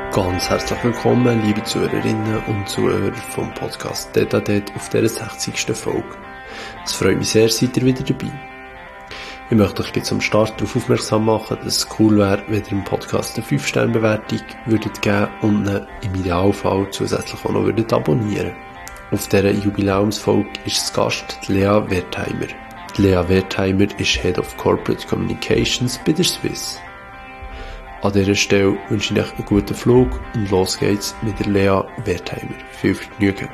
Ganz herzlich willkommen, liebe Zuhörerinnen und Zuhörer vom Podcast «Tête-à-Tête» auf dieser 60. Folge. Es freut mich sehr, seid ihr wieder dabei. Ich möchte euch jetzt am Start darauf aufmerksam machen, dass es cool wäre, wenn ihr im Podcast eine 5-Sterne-Bewertung würdet geben und ihn im Idealfall zusätzlich auch noch würdet abonnieren. Auf dieser Jubiläumsfolge ist zu Gast Lea Wertheimer. Lea Wertheimer ist Head of Corporate Communications bei der Swiss. An dieser Stelle wünsche ich euch einen guten Flug und los geht's mit der Lea Wertheimer. Viel Vergnügen.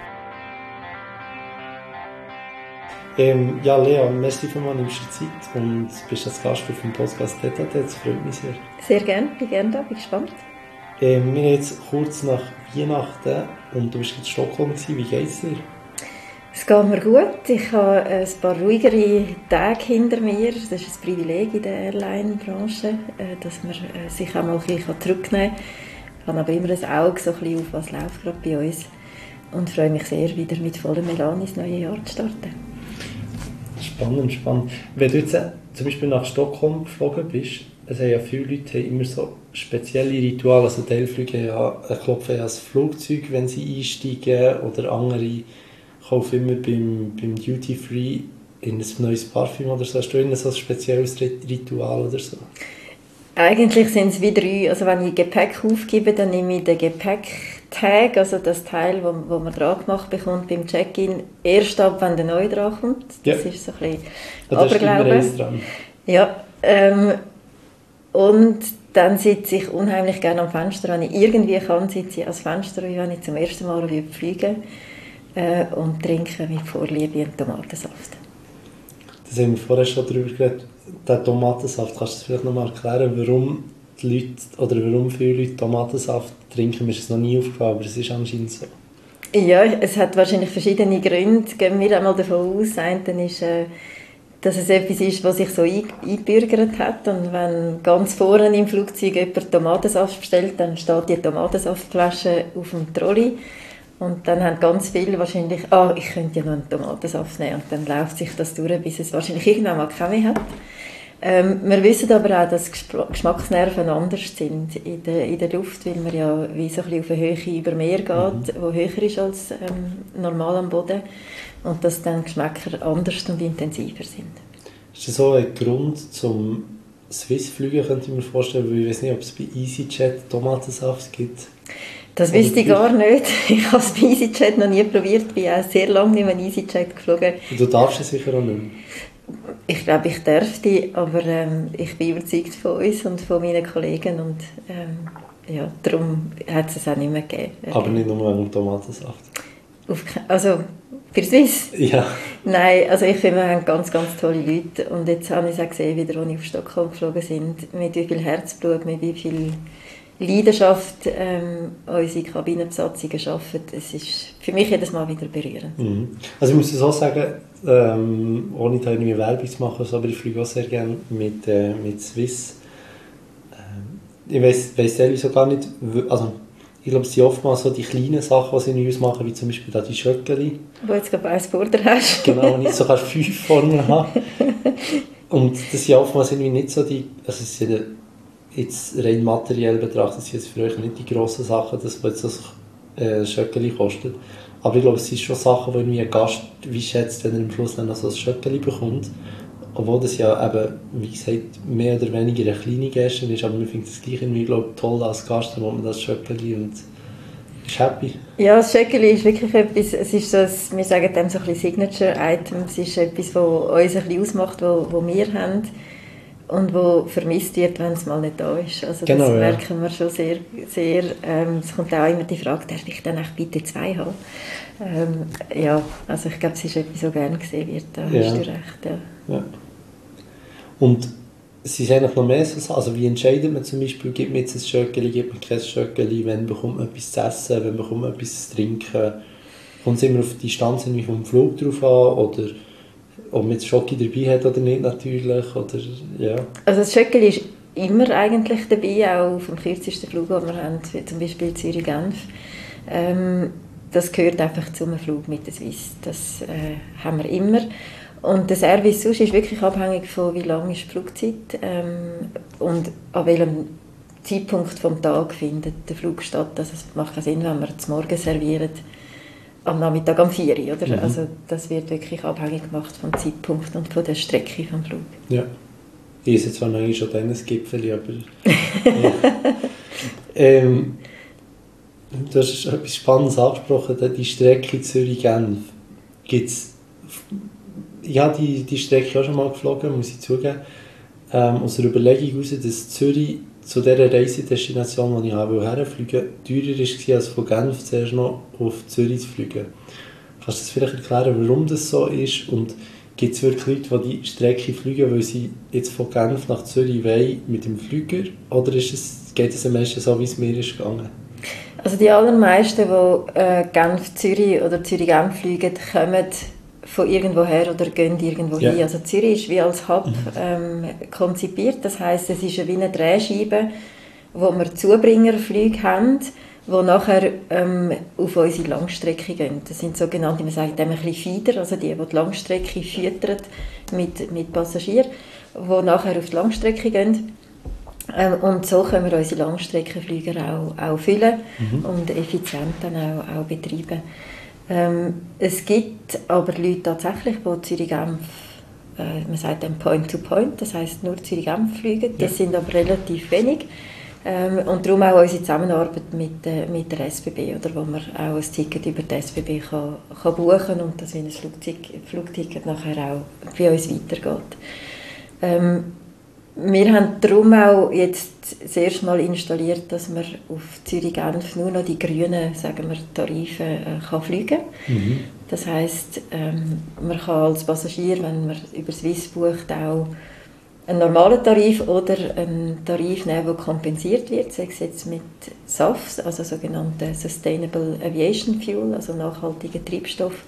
Ja, Lea, merci für meine Zeit und bist als Gast auf dem Podcast «Tête-à-Tête». Das freut mich sehr. Sehr gerne, bin gerne da, bin gespannt. Wir sind jetzt kurz nach Weihnachten und du bist in Stockholm gewesen. Wie geht's dir? Es geht mir gut. Ich habe ein paar ruhigere Tage hinter mir. Das ist ein Privileg in der Airline-Branche, dass man sich auch mal ein bisschen zurücknehmen kann. Ich habe aber immer ein Auge so ein bisschen auf, was läuft gerade bei uns. Und freue mich sehr, wieder mit vollem Elan ins neue Jahr zu starten. Spannend. Wenn du jetzt zum Beispiel nach Stockholm geflogen bist, es haben ja viele Leute immer so spezielle Rituale. Also Teilflüge klopfen ja das Flugzeug, wenn sie einsteigen, oder andere kaufen immer beim Duty Free in ein neues Parfüm oder so. Hast du so ein spezielles Ritual oder so? Eigentlich sind es wie 3. Also wenn ich Gepäck aufgebe, dann nehme ich den Gepäcktag, also das Teil, wo man dran gemacht bekommt beim Check-in, erst ab, wenn der neue dran kommt. Das ist so ein bisschen Aberglaube. Ja, und dann sitze ich unheimlich gerne am Fenster. Wenn ich irgendwie kann, sitze ich ans Fenster, wie wenn ich zum ersten Mal fliege. Und trinke mit Vorliebe einen Tomatensaft. Das haben wir vorher schon darüber geredet. Der Tomatensaft, kannst du das vielleicht noch mal erklären, warum die Leute, oder warum viele Leute Tomatensaft trinken? Mir ist es noch nie aufgefallen, aber es ist anscheinend so. Ja, es hat wahrscheinlich verschiedene Gründe. Gehen wir einmal davon aus, dann ist, dass es etwas ist, was sich so eingebürgert hat. Und wenn ganz vorne im Flugzeug jemand Tomatensaft bestellt, dann steht die Tomatensaftflasche auf dem Trolley. Und dann haben ganz viele wahrscheinlich, ich könnte ja noch einen Tomatensaft nehmen. Und dann läuft sich das durch, bis es wahrscheinlich irgendwann mal keine mehr hat. Wir wissen aber auch, dass Geschmacksnerven anders sind in der Luft, weil man ja wie so ein bisschen auf eine Höhe über Meer geht, die höher ist als normal am Boden. Und dass dann Geschmäcker anders und intensiver sind. Ist das so ein Grund zum Swiss-Flügen, könnte ich mir vorstellen? Weil ich weiß nicht, ob es bei EasyJet Tomatensaft gibt. Das wüsste ich gar nicht. Ich habe es bei EasyJet noch nie probiert. Ich bin auch sehr lange nicht mehr in EasyJet geflogen. Du darfst es sicher auch nicht mehr. Ich glaube, ich dürfte, aber ich bin überzeugt von uns und von meinen Kollegen. Und ja, darum hat es auch nicht mehr gegeben. Aber nicht nur wegen dem Tomatensaft? Also für Swiss? Ja. Nein, also ich finde, wir haben ganz, ganz tolle Leute. Und jetzt habe ich es auch gesehen, wieder, als ich auf Stockholm geflogen sind, mit wie viel Herzblut, mit wie viel Leidenschaft unsere Kabinenbesatzungen arbeiten. Es ist für mich jedes Mal wieder berührend. Also ich muss es auch sagen, ohne da irgendwie Werbung zu machen, aber ich fliege auch sehr gerne mit Swiss. Ich weiss ehrlich gar nicht, also ich glaube, es sind oftmals so die kleinen Sachen, die sie in uns machen, wie zum Beispiel da die Schöckeli. Wo jetzt gerade eins vor dir hast. Genau, und ich sogar 5 Formen habe. Und das sind oftmals irgendwie nicht so die, also es sind jetzt rein materiell betrachtet, sind es für euch nicht die grossen Sachen, dass jetzt das Schöckeli kostet. Aber ich glaube, es sind schon Sachen, die irgendwie ein Gast wie schätzt, wenn er am Schluss dann noch so ein Schöckeli bekommt. Obwohl das ja eben, wie gesagt, mehr oder weniger eine kleine Geste ist, aber man findet es gleich irgendwie, glaube ich, toll als Gast, dann macht man das Schöckeli und ist happy. Ja, das Schöckeli ist wirklich etwas, es ist so, wir sagen dem so ein bisschen Signature-Item, es ist etwas, das uns ein bisschen ausmacht, was wir haben. Und wo vermisst wird, wenn es mal nicht da ist. Also das genau, merken wir schon sehr, sehr. Es kommt auch immer die Frage, darf ich dann bitte 2 haben? Ja, also ich glaube, es ist etwas, so gerne gesehen wird. Da hast du recht, ja. Und es ist eigentlich noch mehr so, also wie entscheidet man zum Beispiel, gibt man jetzt ein Schöckeli, gibt man kein Schöckeli, wann bekommt man etwas zu essen, wann bekommt man etwas zu trinken? Kommt es immer auf die Distanz vom Flug drauf an, oder ob man jetzt Schoki dabei hat oder nicht natürlich, oder, ja. Also das Schöckeli ist immer eigentlich dabei, auch auf dem kürzesten Flug, den wir haben, zum Beispiel Zürich-Genf. Das gehört einfach zum Flug mit der Swiss, das haben wir immer. Und der Service sonst ist wirklich abhängig von wie lang ist die Flugzeit und an welchem Zeitpunkt vom Tag findet der Flug statt. Also es macht keinen Sinn, wenn wir zum Morgen servieren, am Nachmittag um 4 Uhr, oder? Also das wird wirklich abhängig gemacht vom Zeitpunkt und von der Strecke vom Flug. Ja. Ich esse zwar noch schon Tennisgipfel, aber... ja. Du hast etwas Spannendes angesprochen, die Strecke Zürich-Genf. Ich habe die Strecke auch schon mal geflogen, muss ich zugeben. Aus der Überlegung heraus, dass Zürich zu dieser Reisedestination, wo ich herfliegen wollte, teurer war, als von Genf zuerst noch auf Zürich zu fliegen. Kannst du das vielleicht erklären, warum das so ist? Und gibt es wirklich Leute, die Strecke fliegen, weil sie jetzt von Genf nach Zürich wollen mit dem Flüger? Oder geht es am meisten so, wie es mir ist gegangen? Also die allermeisten, die Genf-Zürich oder Zürich-Genf fliegen, kommen von irgendwoher oder gehen irgendwo hin. Also Zürich ist wie als Hub konzipiert. Das heisst, es ist wie eine Drehscheibe, wo wir Zubringerflüge haben, die nachher auf unsere Langstrecke gehen. Das sind sogenannte, man sagt dem ein bisschen Feeder, also die Langstrecke füttern mit Passagieren, die nachher auf die Langstrecke gehen. Und so können wir unsere Langstreckenflüger auch füllen und effizient dann auch betreiben. Es gibt aber Leute tatsächlich, die Zürich-Genf, man sagt dann Point-to-Point, das heisst nur Zürich-Genf fliegen. Das sind aber relativ wenig. Und darum auch unsere Zusammenarbeit mit der SBB, oder, wo man auch ein Ticket über die SBB kann buchen und das wie ein Flugticket nachher auch bei uns weitergeht. Wir haben darum auch jetzt das erste Mal installiert, dass man auf Zürich-Genf nur noch die grünen, sagen wir, Tarife kann fliegen kann. Das heisst, man kann als Passagier, wenn man über Swiss bucht, auch einen normalen Tarif oder einen Tarif nehmen, der kompensiert wird, sei es jetzt mit SAFs, also sogenannten Sustainable Aviation Fuel, also nachhaltigen Treibstoff,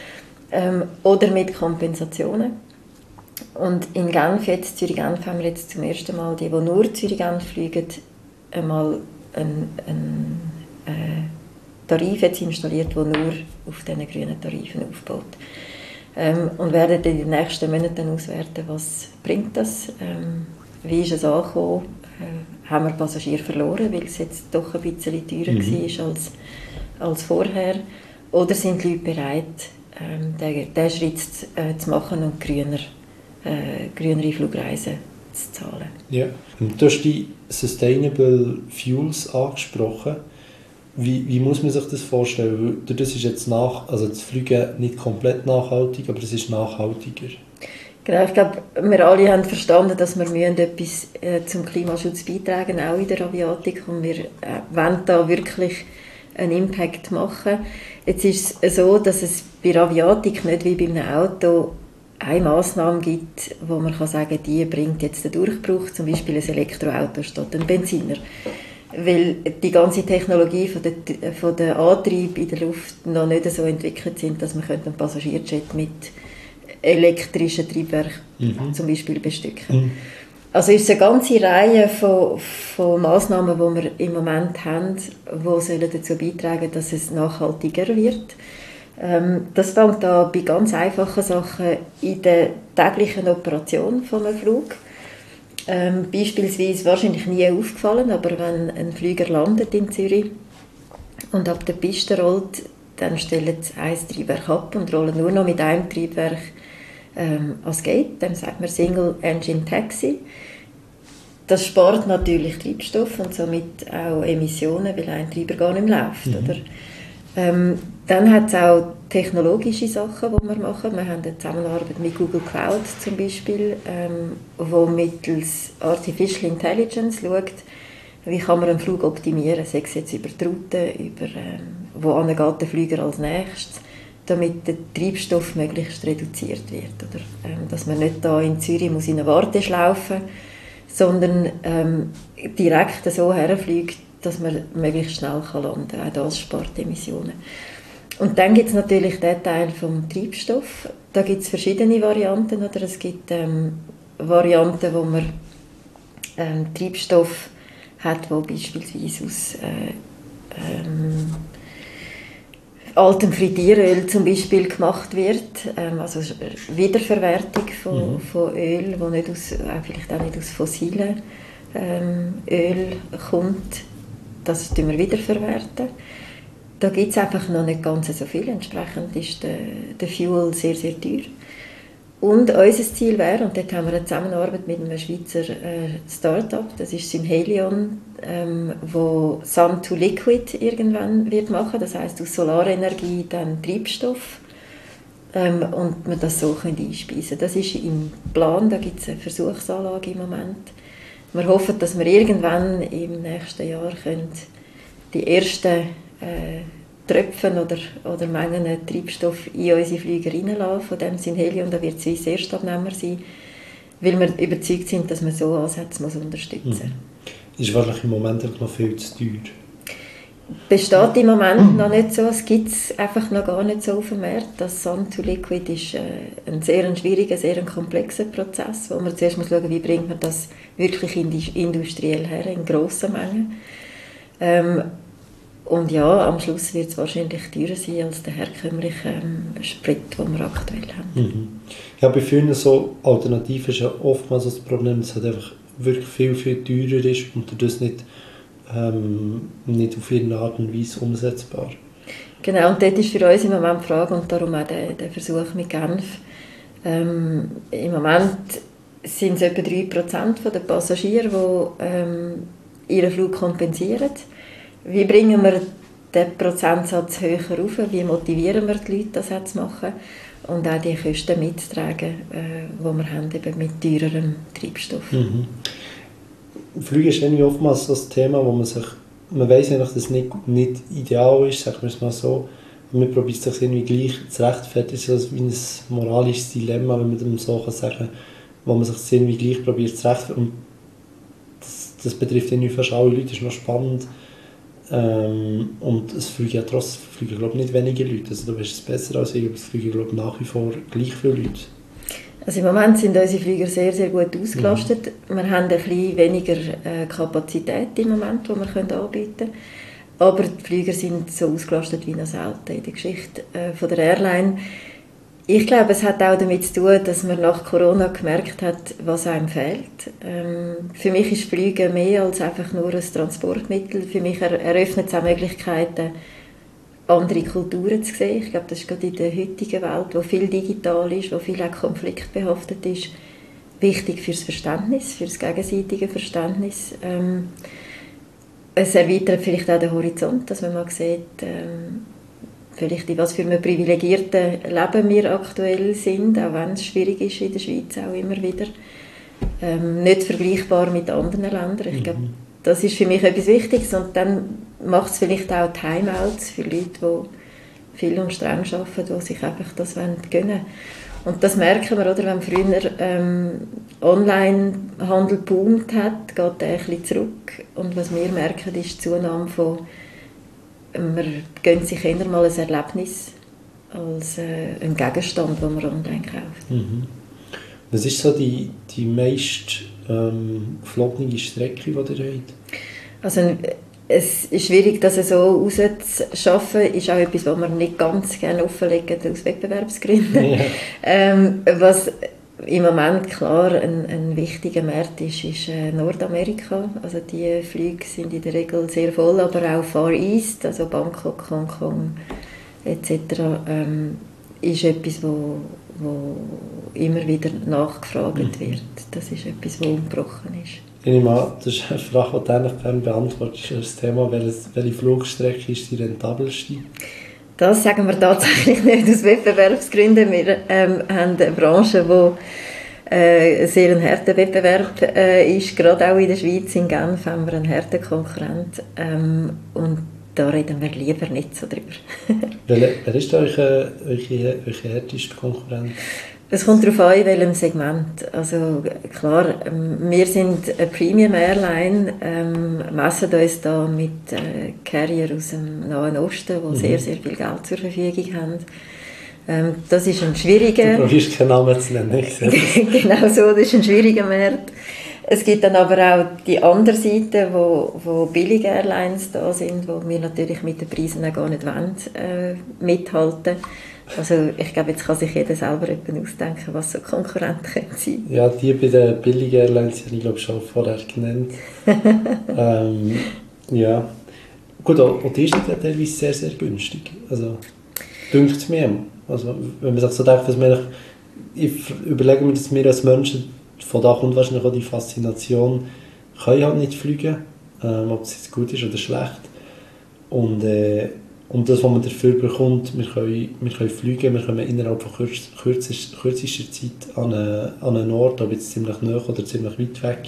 oder mit Kompensationen. Und in Genf, jetzt Zürich-Genf, haben wir jetzt zum ersten Mal die nur Zürich-Genf fliegen, einmal einen Tarif jetzt installiert, der nur auf diesen grünen Tarifen aufbaut. Und werden in den nächsten Monaten auswerten, was bringt das, wie ist es angekommen, haben wir Passagiere verloren, weil es jetzt doch ein bisschen teurer war als vorher, oder sind die Leute bereit, diesen Schritt zu machen und grünere Flugreisen zu zahlen. Ja. Du hast die Sustainable Fuels angesprochen. Wie muss man sich das vorstellen? Das ist jetzt also das Fliegen nicht komplett nachhaltig, aber es ist nachhaltiger. Genau, ich glaube, wir alle haben verstanden, dass wir etwas zum Klimaschutz beitragen, auch in der Aviatik, und wir wollen da wirklich einen Impact machen. Jetzt ist es so, dass es bei der Aviatik nicht wie bei einem Auto eine Massnahme gibt, wo man kann sagen, die bringt jetzt den Durchbruch, zum Beispiel ein Elektroauto statt ein Benziner. Weil die ganze Technologie von der Antrieb in der Luft noch nicht so entwickelt sind, dass man einen Passagierjet mit elektrischen Triebwerken zum Beispiel bestücken. Also ist es eine ganze Reihe von Massnahmen, die wir im Moment haben, die dazu beitragen sollen, dass es nachhaltiger wird. Das fängt an bei ganz einfachen Sachen in der täglichen Operation von einem Flug. Beispielsweise, wahrscheinlich nie aufgefallen, aber wenn ein Flieger landet in Zürich und ab der Piste rollt, dann stellen sie ein Triebwerk ab und rollen nur noch mit einem Triebwerk ans Gate. Dann sagt man Single Engine Taxi. Das spart natürlich Treibstoff und somit auch Emissionen, weil ein Treiber gar nicht mehr läuft. Oder? Dann hat es auch technologische Sachen, die wir machen. Wir haben eine Zusammenarbeit mit Google Cloud zum Beispiel, wo mittels Artificial Intelligence schaut, wie kann man einen Flug optimieren, sei es jetzt über die Route, über wo geht der Flieger als nächstes, damit der Treibstoff möglichst reduziert wird. Oder, dass man nicht da in Zürich muss in eine Warteschlaufe, sondern direkt so herfliegt, dass man möglichst schnell landen kann. Auch das spart Emissionen. Und dann gibt es natürlich den Teil vom Treibstoff. Da gibt es verschiedene Varianten. Oder es gibt Varianten, wo man Treibstoff hat, der beispielsweise aus altem Frittieröl zum Beispiel gemacht wird. Also Wiederverwertung von Öl, wo nicht vielleicht auch nicht aus fossilen Öl kommt, das wir wiederverwerten. Da gibt es einfach noch nicht ganz so viel. Entsprechend ist der Fuel sehr, sehr teuer. Und unser Ziel wäre, und dort haben wir eine Zusammenarbeit mit einem Schweizer Start-up, das ist Synhelion, wo Sun to Liquid irgendwann wird machen, das heisst aus Solarenergie dann Treibstoff und man das so einspeisen können. Das ist im Plan, da gibt es eine Versuchsanlage im Moment. Wir hoffen, dass wir irgendwann im nächsten Jahr die ersten Tröpfen oder Mengen Treibstoff in unsere Flüge reinlassen. Von dem Synhelion, da wird Swiss Erstabnehmer sein, weil wir überzeugt sind, dass man so Ansätze unterstützen muss. Ist wahrscheinlich im Moment noch viel zu teuer. Besteht im Moment noch nicht so. Es gibt es einfach noch gar nicht so auf dem Markt. Das Sun to Liquid ist ein sehr schwieriger, sehr komplexer Prozess, wo man zuerst schauen muss, wie bringt man das wirklich industriell her, in grossen Mengen. Und ja, am Schluss wird es wahrscheinlich teurer sein als der herkömmliche Sprit, den wir aktuell haben. Mhm. Ja, bei vielen so Alternativen ist ja oftmals das Problem, dass es halt einfach wirklich viel, viel teurer ist und das nicht auf irgendeine Art und Weise umsetzbar. Genau, und dort ist für uns im Moment die Frage, und darum auch der Versuch mit Genf. Im Moment sind es etwa 3% der Passagiere, die ihren Flug kompensieren. Wie bringen wir den Prozentsatz höher rauf? Wie motivieren wir die Leute, das zu machen? Und auch die Kosten mitzutragen, die wir haben, eben mit teurerem Treibstoff. Mhm. Flüge ist irgendwie oftmals so ein Thema, wo man weiss eigentlich, dass es nicht ideal ist, sagen wir es mal so. Und man probiert sich irgendwie gleich zu rechtfertigen, so wie ein moralisches Dilemma, wenn man dem so sagen kann, wo man sich irgendwie gleich probiert zu rechtfertigen. Und das betrifft irgendwie fast alle Leute, das ist noch spannend. Und es fliegen ja trotzdem, glaube ich, nicht wenige Leute. Also du weißt es besser als ich, aber es fliegen, glaube ich, nach wie vor gleich viele Leute. Also im Moment sind unsere Flieger sehr, sehr gut ausgelastet. Wir haben ein bisschen weniger Kapazität im Moment, die wir anbieten können. Aber die Flieger sind so ausgelastet wie noch selten in der Geschichte von der Airline. Ich glaube, es hat auch damit zu tun, dass man nach Corona gemerkt hat, was einem fehlt. Für mich ist Fliegen mehr als einfach nur ein Transportmittel. Für mich eröffnet es auch Möglichkeiten, andere Kulturen zu sehen. Ich glaube, das ist gerade in der heutigen Welt, wo viel digital ist, wo viel auch konfliktbehaftet ist, wichtig fürs Verständnis, fürs gegenseitige Verständnis. Es erweitert vielleicht auch den Horizont, dass man mal sieht, vielleicht in was für einem privilegierten Leben wir aktuell sind, auch wenn es schwierig ist in der Schweiz auch immer wieder. Nicht vergleichbar mit anderen Ländern. Ich glaube, das ist für mich etwas Wichtiges. Und dann macht es vielleicht auch Timeouts für Leute, die viel und streng arbeiten, die sich einfach das gönnen wollen. Und das merken wir, oder? Wenn früher Onlinehandel boomt hat, geht der ein bisschen zurück. Und was wir merken, ist die Zunahme von man gönnt sich eher mal ein Erlebnis als ein Gegenstand, den man online kauft. Mhm. Was ist so die meist geflogene Strecke, die ihr habt? Also es ist schwierig, das so rauszuschaffen. Ist auch etwas, was wir nicht ganz gerne offenlegen aus Wettbewerbsgründen. Ja. Was im Moment klar ein wichtiger Markt ist Nordamerika. Also die Flüge sind in der Regel sehr voll, aber auch Far East, also Bangkok, Hongkong etc. Ist etwas, wo immer wieder nachgefragt wird. Das ist etwas, das ungebrochen ist. Ich nehme an, das ist eine Frage, die du eigentlich gerne beantwortest. Das Thema, welche Flugstrecke ist die rentabelste? Das sagen wir tatsächlich nicht aus Wettbewerbsgründen. Wir haben eine Branche, die sehr ein harter Wettbewerb ist. Gerade auch in der Schweiz, in Genf, haben wir einen harten Konkurrent. Und da reden wir lieber nicht so drüber. Wer ist eure härteste Konkurrent? Es kommt darauf an, in welchem Segment. Also klar, wir sind eine Premium Airline, messen uns da mit Carrier aus dem Nahen Osten, die sehr, sehr viel Geld zur Verfügung haben. Das ist ein schwieriger... Du probierst keinen Namen zu nennen. Genau so, das ist ein schwieriger Markt. Es gibt dann aber auch die andere Seite, wo billige Airlines da sind, wo wir natürlich mit den Preisen auch gar nicht wollen, mithalten. Also ich glaube, jetzt kann sich jeder selber ausdenken, was so Konkurrenten sein können. Ja, die bei den billigen Airlines habe ich glaube schon vorher genannt. Ja. Gut, auch die ist ja teilweise sehr, sehr günstig. Also, dünkt es mir. Also, wenn man sich so denkt, ich überlege mir, dass wir als Menschen, von da kommt wahrscheinlich auch die Faszination, können halt nicht fliegen, ob es jetzt gut ist oder schlecht. Und das, was man dafür bekommt, wir können fliegen, wir kommen innerhalb von kürzester Zeit an einen Ort, ob jetzt ziemlich nahe oder ziemlich weit weg.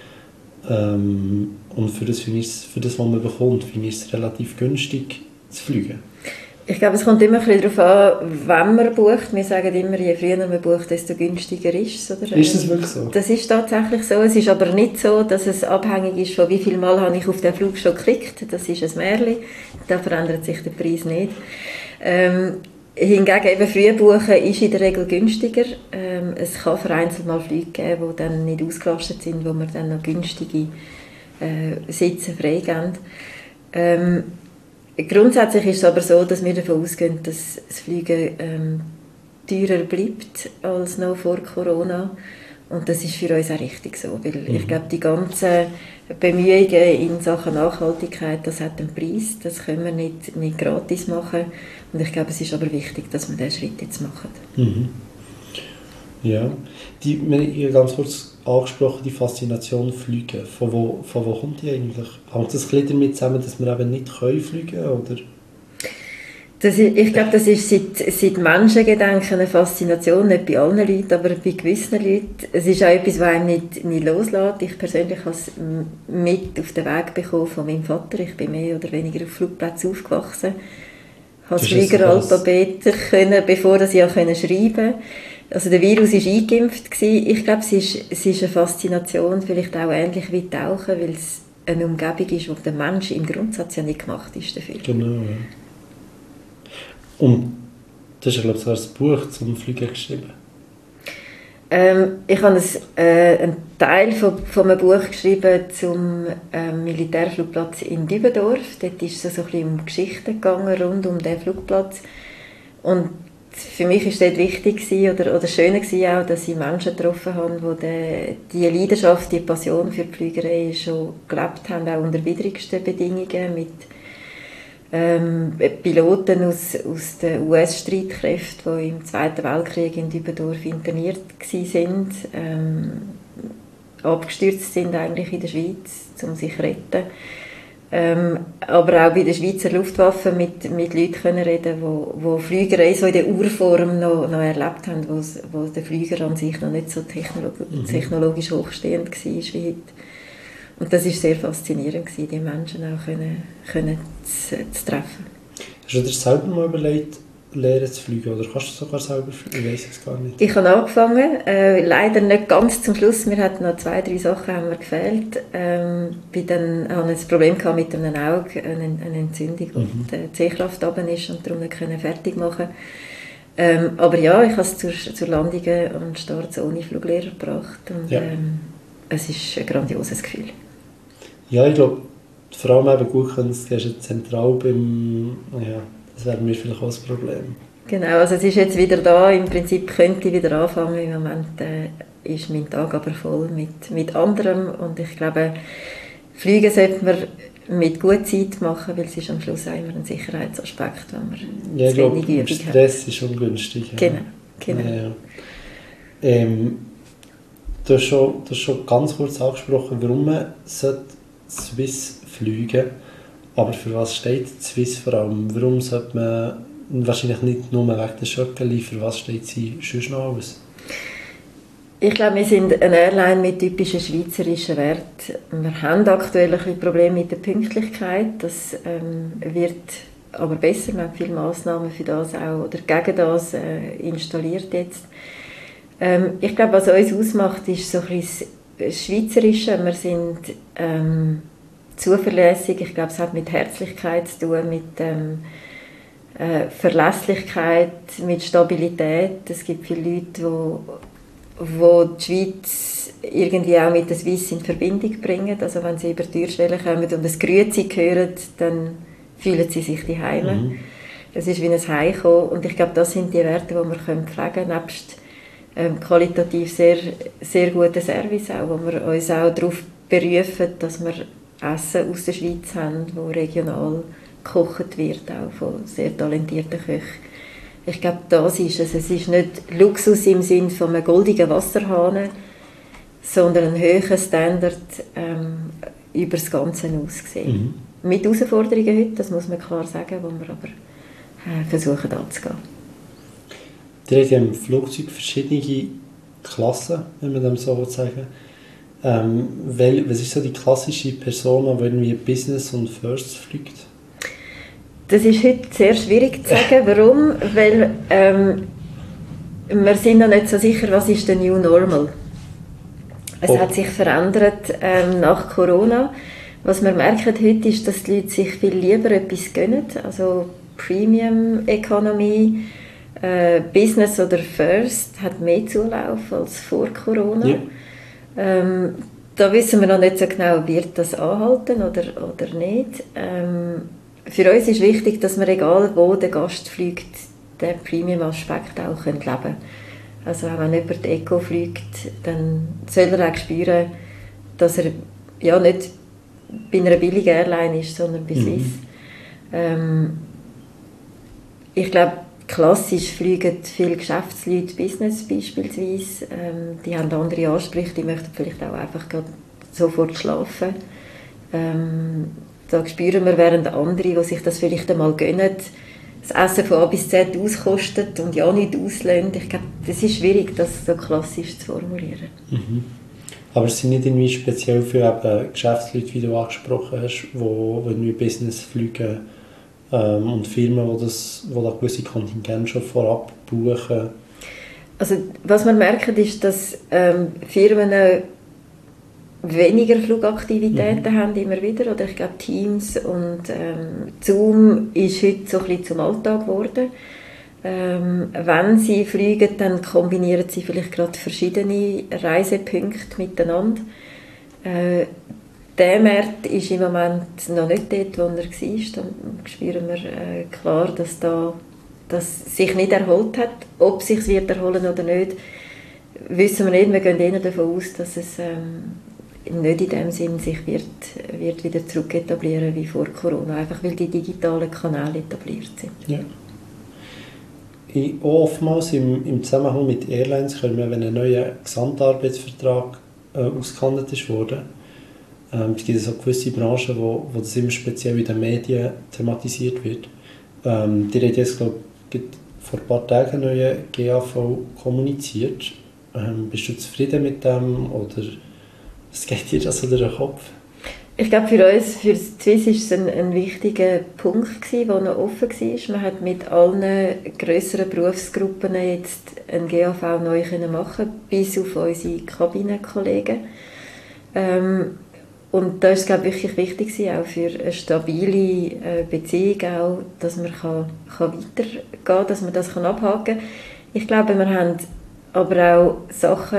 Und für das, was man bekommt, finde ich es relativ günstig zu fliegen. Ich glaube, es kommt immer ein bisschen darauf an, wann man bucht. Wir sagen immer, je früher man bucht, desto günstiger ist es. Oder? Ist das wirklich so? Das ist tatsächlich so. Es ist aber nicht so, dass es abhängig ist von wie viel Mal habe ich auf den Flug schon geklickt. Das ist ein Märchen. Da verändert sich der Preis nicht. Hingegen eben früh buchen ist in der Regel günstiger. Es kann vereinzelt mal Flüge geben, die dann nicht ausgelastet sind, wo wir dann noch günstige Sitze freigeben. Grundsätzlich ist es aber so, dass wir davon ausgehen, dass das Fliegen teurer bleibt als noch vor Corona. Und das ist für uns auch richtig so, weil ich glaube, die ganzen Bemühungen in Sachen Nachhaltigkeit, das hat einen Preis, das können wir nicht gratis machen. Und ich glaube, es ist aber wichtig, dass wir diesen Schritt jetzt machen. Mhm. Ja, wir haben ganz kurz angesprochen, die Faszination Fliegen. Von wo kommt die eigentlich? Hängt das ein bisschen damit zusammen, dass wir eben nicht fliegen können? Oder? Ich glaube, das ist seit Menschengedenken eine Faszination, nicht bei allen Leuten, aber bei gewissen Leuten. Es ist auch etwas, was einem nicht loslässt. Ich persönlich habe es mit auf den Weg bekommen von meinem Vater. Ich bin mehr oder weniger auf Flugplätzen aufgewachsen. Ich habe das Fliegeralphabet können, bevor ich schreiben konnte. Also der Virus war eingeimpft. Ich glaube, es ist eine Faszination, vielleicht auch ähnlich wie Tauchen, weil es eine Umgebung ist, wo der Mensch im Grundsatz ja nicht gemacht ist dafür. Genau, ja. Und das ist, glaube ich, sogar ein Buch zum Fliegen geschrieben. Ich habe einen Teil von einem Buch geschrieben zum Militärflugplatz in Dübendorf. Dort ist es so ein bisschen um Geschichten gegangen rund um den Flugplatz. Und für mich war es dort wichtig oder schön auch, dass ich Menschen getroffen habe, die diese Leidenschaft, die Passion für die Fliegerei schon gelebt haben, auch unter widrigsten Bedingungen, mit Piloten aus den US-Streitkräften, die im Zweiten Weltkrieg in Dübendorf interniert waren, abgestürzt sind eigentlich in der Schweiz, um sich zu retten. Aber auch bei der Schweizer Luftwaffe mit Leuten können reden, die Fliegerei so in der Urform noch erlebt haben, wo der Flieger an sich noch nicht so technologisch hochstehend war wie heute. Und das war sehr faszinierend, die Menschen auch können zu treffen. Hast du dir selber mal überlegt, lernen zu fliegen? Oder kannst du sogar selber fliegen? Ich weiss es gar nicht. Ich habe angefangen, leider nicht ganz zum Schluss. Mir hatten noch 2-3 Sachen haben mir gefehlt. Ich hatte ein Problem mit einem Auge, eine Entzündung, wo die Sehkraft runter ist und darum nicht fertig machen. Aber ja, ich habe es zur Landung und Start ohne Fluglehrer gebracht. Und, ja. Es ist ein grandioses Gefühl. Ja, ich glaube, vor allem eben gut können, das ist zentral beim... Ja, das wäre mir vielleicht auch das Problem. Genau, also es ist jetzt wieder da. Im Prinzip könnte ich wieder anfangen. Im Moment ist mein Tag aber voll mit anderem. Und ich glaube, Fliegen sollte man mit guter Zeit machen, weil es ist am Schluss auch immer ein Sicherheitsaspekt, wenn man ja, ich glaube, Übung Stress hat. ist ungünstig. Ja. Genau. Ja. Du hast schon ganz kurz angesprochen, warum man Swiss fliegen. Aber für was steht Swiss vor allem? Warum sollte man wahrscheinlich nicht nur wegen der Schöckeli, für was steht sie sonst noch aus? Ich glaube, wir sind eine Airline mit typischen schweizerischen Werten. Wir haben aktuell ein bisschen Probleme mit der Pünktlichkeit. Das wird aber besser. Wir haben viele Massnahmen für das auch oder gegen das installiert jetzt. Ich glaube, was uns ausmacht, ist so ein bisschen das Schweizerische. Wir sind zuverlässig. Ich glaube, es hat mit Herzlichkeit zu tun, mit Verlässlichkeit, mit Stabilität. Es gibt viele Leute, die die Schweiz irgendwie auch mit der Swiss in Verbindung bringen. Also wenn sie über die Türschwelle kommen und das Grüezi hören, dann fühlen sie sich daheim. Es ist wie ein Heimkommen und ich glaube, das sind die Werte, die wir pflegen können, nebst qualitativ sehr, sehr guten Service auch, wo wir uns auch darauf berufen, dass wir Essen aus der Schweiz haben, wo regional gekocht wird, auch von sehr talentierten Köchen. Ich glaube, das ist es. Es ist nicht Luxus im Sinne von einem goldenen Wasserhahn, sondern ein höherer Standard über das Ganze ausgesehen. Mit Herausforderungen heute, das muss man klar sagen, wo wir aber versuchen anzugehen. Ihr habt ja im Flugzeug verschiedene Klassen, wenn man dem so sagen will. Was ist so die klassische Persona, die irgendwie Business und First fliegt? Das ist heute sehr schwierig zu sagen. Warum? Weil wir sind noch nicht so sicher, was ist der New Normal. Es hat sich verändert nach Corona. Was wir merken heute ist, dass die Leute sich viel lieber etwas gönnen. Also Premium Economy, Business oder First hat mehr Zulauf als vor Corona. Ja. Da wissen wir noch nicht so genau, wird das anhalten oder nicht. Für uns ist wichtig, dass wir, egal wo der Gast fliegt, den Premium-Aspekt auch leben können. Also auch wenn jemand Eco fliegt, dann soll er auch spüren, dass er ja nicht bei einer billigen Airline ist, sondern bei Swiss. Ich glaube, klassisch fliegen viele Geschäftsleute, Business beispielsweise. Die haben andere Ansprüche, die möchten vielleicht auch einfach sofort schlafen. Da spüren wir, während andere, die sich das vielleicht einmal gönnen, das Essen von A bis Z auskostet und ja nicht auslöhnt. Ich glaube, es ist schwierig, das so klassisch zu formulieren. Aber es sind nicht irgendwie speziell für eben Geschäftsleute, wie du angesprochen hast, die irgendwie Business fliegen und Firmen, die da gewisse Kontingente schon vorab buchen? Also, was wir merken, ist, dass Firmen weniger Flugaktivitäten haben immer wieder. Oder ich glaube, Teams und Zoom ist heute so ein bisschen zum Alltag geworden. Wenn sie fliegen, dann kombinieren sie vielleicht gerade verschiedene Reisepunkte miteinander. Der Markt ist im Moment noch nicht dort, wo er war. Dann spüren wir klar, dass das sich nicht erholt hat. Ob es sich wird erholen oder nicht, wissen wir nicht. Wir gehen eher davon aus, dass es nicht in dem Sinn sich wird wieder zurück etablieren wie vor Corona, einfach weil die digitalen Kanäle etabliert sind. Ja. Oftmals im Zusammenhang mit Airlines können wir, wenn ein neuer Gesamtarbeitsvertrag ausgehandelt ist worden, es gibt so gewisse Branchen, wo das immer speziell in den Medien thematisiert wird. Die haben jetzt, glaube ich, vor ein paar Tagen einen neuen GAV kommuniziert. Bist du zufrieden mit dem oder was geht dir das durch den Kopf? Ich glaube, für uns, für Swiss, war es ein wichtiger Punkt, der noch offen war. Man hat mit allen grösseren Berufsgruppen jetzt ein GAV neu machen, bis auf unsere Kabinenkollegen. Und da ist es, glaube ich, wirklich wichtig, auch für eine stabile Beziehung, auch, dass man weitergehen kann, dass man das abhaken kann. Ich glaube, wir haben aber auch Sachen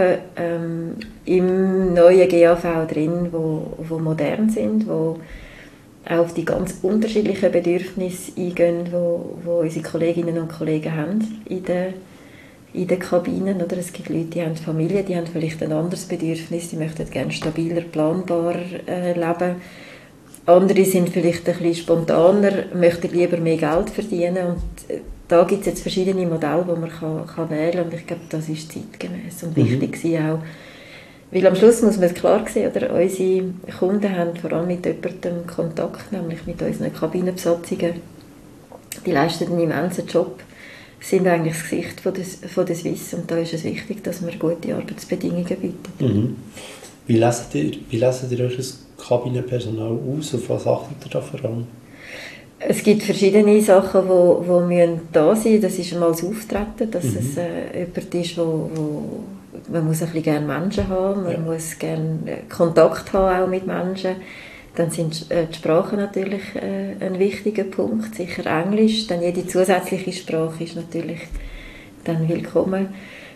im neuen GAV drin, die modern sind, die auch auf die ganz unterschiedlichen Bedürfnisse eingehen, die unsere Kolleginnen und Kollegen haben in den Kabinen. Oder es gibt Leute, die haben Familie, die haben vielleicht ein anderes Bedürfnis, die möchten gerne stabiler, planbarer leben. Andere sind vielleicht ein bisschen spontaner, möchten lieber mehr Geld verdienen. Und da gibt es jetzt verschiedene Modelle, die man kann wählen kann. Und ich glaube, das ist zeitgemäß und wichtig auch. Weil am Schluss muss man es klar sehen, oder? Unsere Kunden haben vor allem mit jemandem Kontakt, nämlich mit unseren Kabinenbesatzungen. Die leisten einen immensen Job, sind eigentlich das Gesicht von der Swiss. Und da ist es wichtig, dass wir gute Arbeitsbedingungen bieten. Wie leset ihr euch das Kabinenpersonal aus? Auf was achtet ihr da vor allem? Es gibt verschiedene Sachen, die da sein müssen. Das ist einmal das Auftreten, dass es jemand ist, man muss ein bisschen gerne Menschen haben, man muss gerne Kontakt haben auch mit Menschen. Dann sind die Sprachen natürlich ein wichtiger Punkt, sicher Englisch. Dann jede zusätzliche Sprache ist natürlich dann willkommen.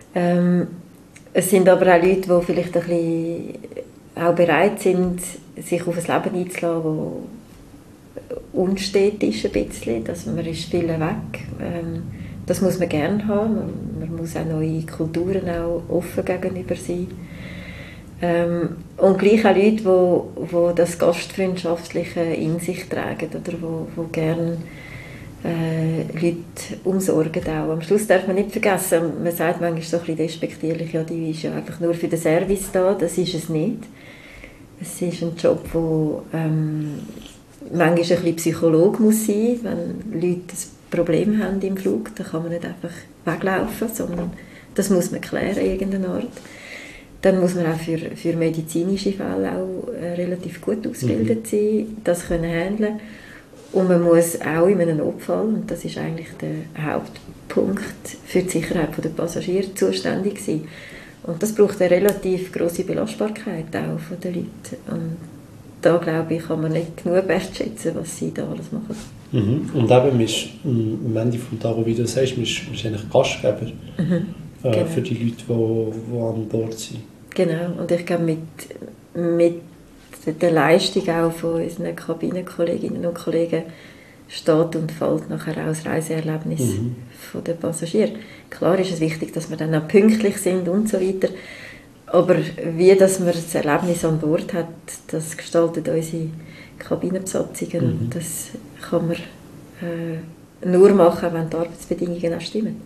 Es sind aber auch Leute, die vielleicht ein bisschen auch bereit sind, sich auf ein Leben einzulassen, unstet ist ein bisschen, dass man ist viel weg. Das muss man gerne haben. Man muss auch neue Kulturen auch offen gegenüber sein. Und gleich auch Leute, die das Gastfreundschaftliche in sich tragen oder die gerne Leute umsorgen auch. Am Schluss darf man nicht vergessen, man sagt manchmal so ein bisschen despektierlich, ja, die ist ja einfach nur für den Service da, das ist es nicht. Es ist ein Job, wo manchmal ein bisschen Psychologe muss sein, wenn Leute ein Problem haben im Flug, dann kann man nicht einfach weglaufen, sondern das muss man klären in irgendeiner Art. Dann muss man auch für medizinische Fälle auch relativ gut ausgebildet sein, das können handeln. Und man muss auch in einem Notfall, und das ist eigentlich der Hauptpunkt für die Sicherheit der Passagiere, zuständig sein. Und das braucht eine relativ grosse Belastbarkeit auch von den Leuten. Und da, glaube ich, kann man nicht genug wertschätzen, was sie da alles machen. Mhm. Und eben, ist, am Ende des Tages, wie du sagst, man ist eigentlich Gastgeber Genau. für die Leute, die an Bord sind. Genau, und ich glaube, mit der Leistung auch von unseren Kabinenkolleginnen und Kollegen steht und fällt nachher auch das Reiseerlebnis von den Passagieren. Klar ist es wichtig, dass wir dann auch pünktlich sind und so weiter, aber wie dass man das Erlebnis an Bord hat, das gestaltet unsere Kabinenbesatzungen und das kann man nur machen, wenn die Arbeitsbedingungen auch stimmen.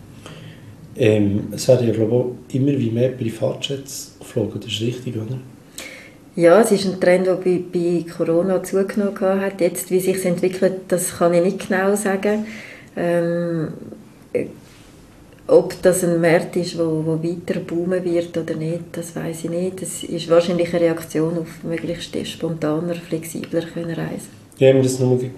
Es werden ja, glaube ich, immer wie mehr Privatjets geflogen, das ist richtig, oder? Ja, es ist ein Trend, der bei Corona zugenommen hat. Jetzt, wie sich es entwickelt, das kann ich nicht genau sagen. Ob das ein Markt ist, der weiter boomen wird oder nicht, das weiß ich nicht. Das ist wahrscheinlich eine Reaktion auf möglichst spontaner, flexibler können reisen. Ich habe mir das nochmal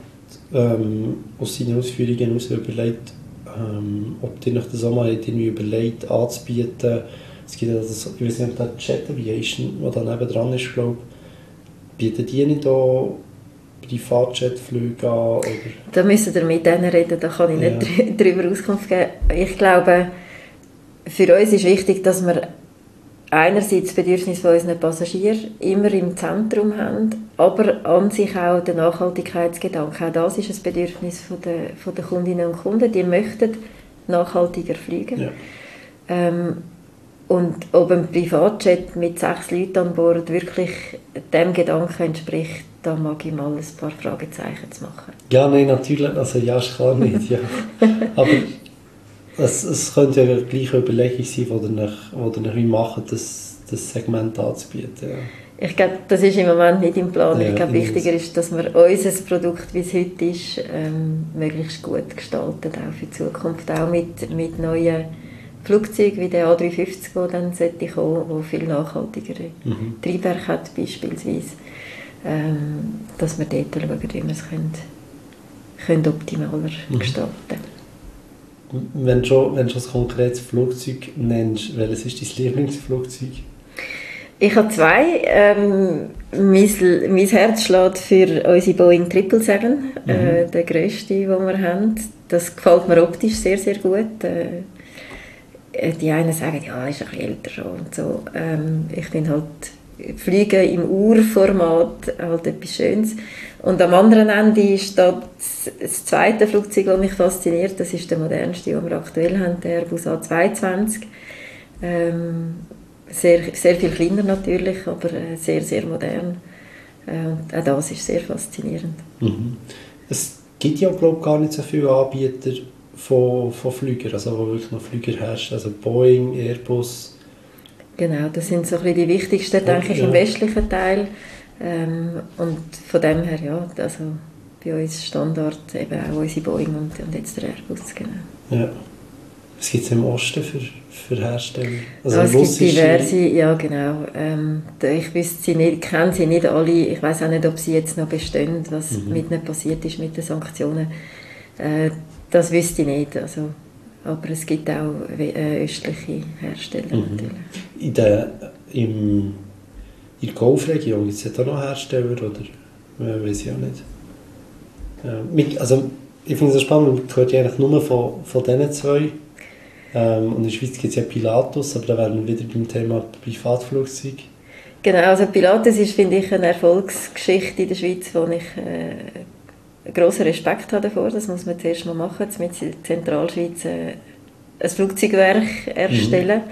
aus seinen Ausführungen heraus überlegt, ob ihr euch das auch mal irgendwie überlegt, anzubieten. Es gibt ja das, ich weiß nicht, Jet Aviation, die da nebendran ist, glaube ich. Bieten die nicht auch Privatjetflüge an? Oder? Da müssen wir mit denen reden, da kann ich nicht darüber Auskunft geben. Ich glaube, für uns ist wichtig, dass wir einerseits das Bedürfnis von unseren Passagieren immer im Zentrum haben, aber an sich auch der Nachhaltigkeitsgedanke. Auch das ist ein Bedürfnis von der Kundinnen und Kunden. Die möchten nachhaltiger fliegen. Ja. Und ob ein Privatjet mit 6 Leuten an Bord wirklich dem Gedanken entspricht, da mag ich mal ein paar Fragezeichen zu machen. Ja, nein, natürlich, also ja, ist klar nicht, ja. Aber es könnte ja gleich eine Überlegung sein, die ihr nicht machen, das Segment anzubieten. Ja. Ich glaube, das ist im Moment nicht im Plan. Ja, ich glaube, wichtiger ist, dass wir unser Produkt, wie es heute ist, möglichst gut gestalten, auch für die Zukunft, auch mit neuen Flugzeuge wie der A350, der dann sollte kommen, der viel nachhaltigere Triebwerke hat, beispielsweise. Dass wir dort schauen, wie wir es können optimaler gestalten können. Wenn du schon ein konkretes Flugzeug nennst, welches ist dein Lieblingsflugzeug? Ich habe 2. Mein Herz schlägt für unsere Boeing 777, der grösste, den wir haben. Das gefällt mir optisch sehr, sehr gut. Die einen sagen, ja, ist ein bisschen älter schon und so. Ich finde halt, Fliegen im Urformat halt etwas Schönes. Und am anderen Ende steht das zweite Flugzeug, das mich fasziniert. Das ist der modernste, den wir aktuell haben, der Airbus A220. Sehr, sehr viel kleiner natürlich, aber sehr, sehr modern. Und auch das ist sehr faszinierend. Es gibt ja, glaube ich, gar nicht so viele Anbieter von Flügern, also wo wirklich noch Flüger herrschen, also Boeing, Airbus. Genau, das sind so ein bisschen die wichtigsten, denke ich, im westlichen Teil. Und von dem her, ja, also bei uns Standard eben auch unsere Boeing und jetzt der Airbus, genau. Ja. Was gibt es im Osten für Hersteller? Also es gibt diverse, ja genau. Ich wüsste kenne sie nicht alle. Ich weiß auch nicht, ob sie jetzt noch bestehen, was mit ihnen passiert ist mit den Sanktionen. Das wüsste ich nicht. Also, aber es gibt auch östliche Hersteller natürlich. In der Golfregion gibt es ja da noch Hersteller, oder? Weiß ich auch nicht. Also, ich finde es spannend, man hört ja eigentlich nur von diesen 2. Und in der Schweiz gibt es ja Pilatus, aber da wären wir wieder beim Thema Privatflugzeug. Genau, also Pilatus ist, finde ich, eine Erfolgsgeschichte in der Schweiz, die ich grossen Respekt habe davor, das muss man zuerst mal machen, mit in der Zentralschweiz ein Flugzeugwerk erstellen.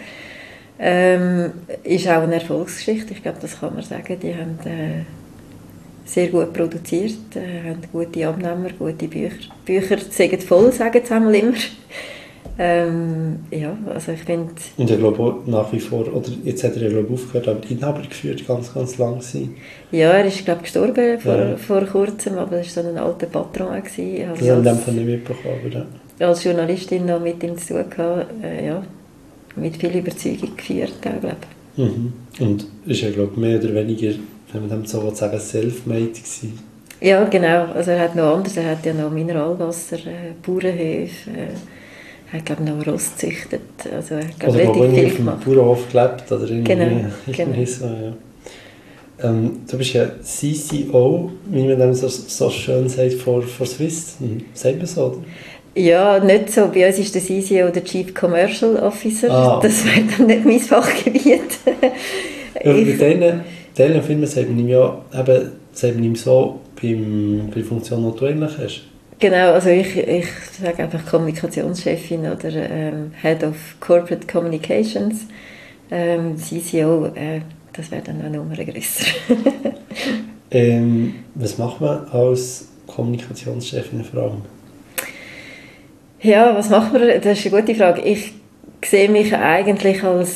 Ist auch eine Erfolgsgeschichte, ich glaube, das kann man sagen. Die haben sehr gut produziert, haben gute Abnehmer, gute Bücher. Die Bücher sind voll, sagen sie einmal immer. Ja, also ich finde... Und ich glaube nach wie vor, oder jetzt hat er glaube aufgehört, aber die Inhaber geführt, ganz, ganz lang gewesen. Ja, er ist glaube gestorben vor kurzem, aber er war so ein alter Patron. Also ich habe das nicht mitbekommen, aber ja. Als Journalistin noch mit ihm zu tun gehabt, ja, mit viel Überzeugung geführt, glaube ich. Mhm. Und ist ja glaube mehr oder weniger, wenn man dem so sagen, self-made gewesen. Ja, genau. Also er hat noch anders, er hat ja noch Mineralwasser, Bauernhöfe, hat glaube noch Ross gezüchtet. Also er hat glaube relativ viel gemacht. Auf dem Bauernhof gelebt oder irgendwie. Genau. So, ja. Du bist ja CCO, wie man dem so schön sagt, for Swiss. Sagt man so, oder? Ja, nicht so. Bei uns ist der CCO der Chief Commercial Officer. Das wäre dann nicht mein Fachgebiet. Ja, bei diesen Firmen sagt man ihm ja eben, so bei der Funktion, die du eigentlich hast. Genau, also ich sage einfach Kommunikationschefin oder Head of Corporate Communications. CCO, das wäre dann noch eine Nummer grösser. Was macht man als Kommunikationschefin vor allem? Ja, was macht man? Das ist eine gute Frage. Ich sehe mich eigentlich als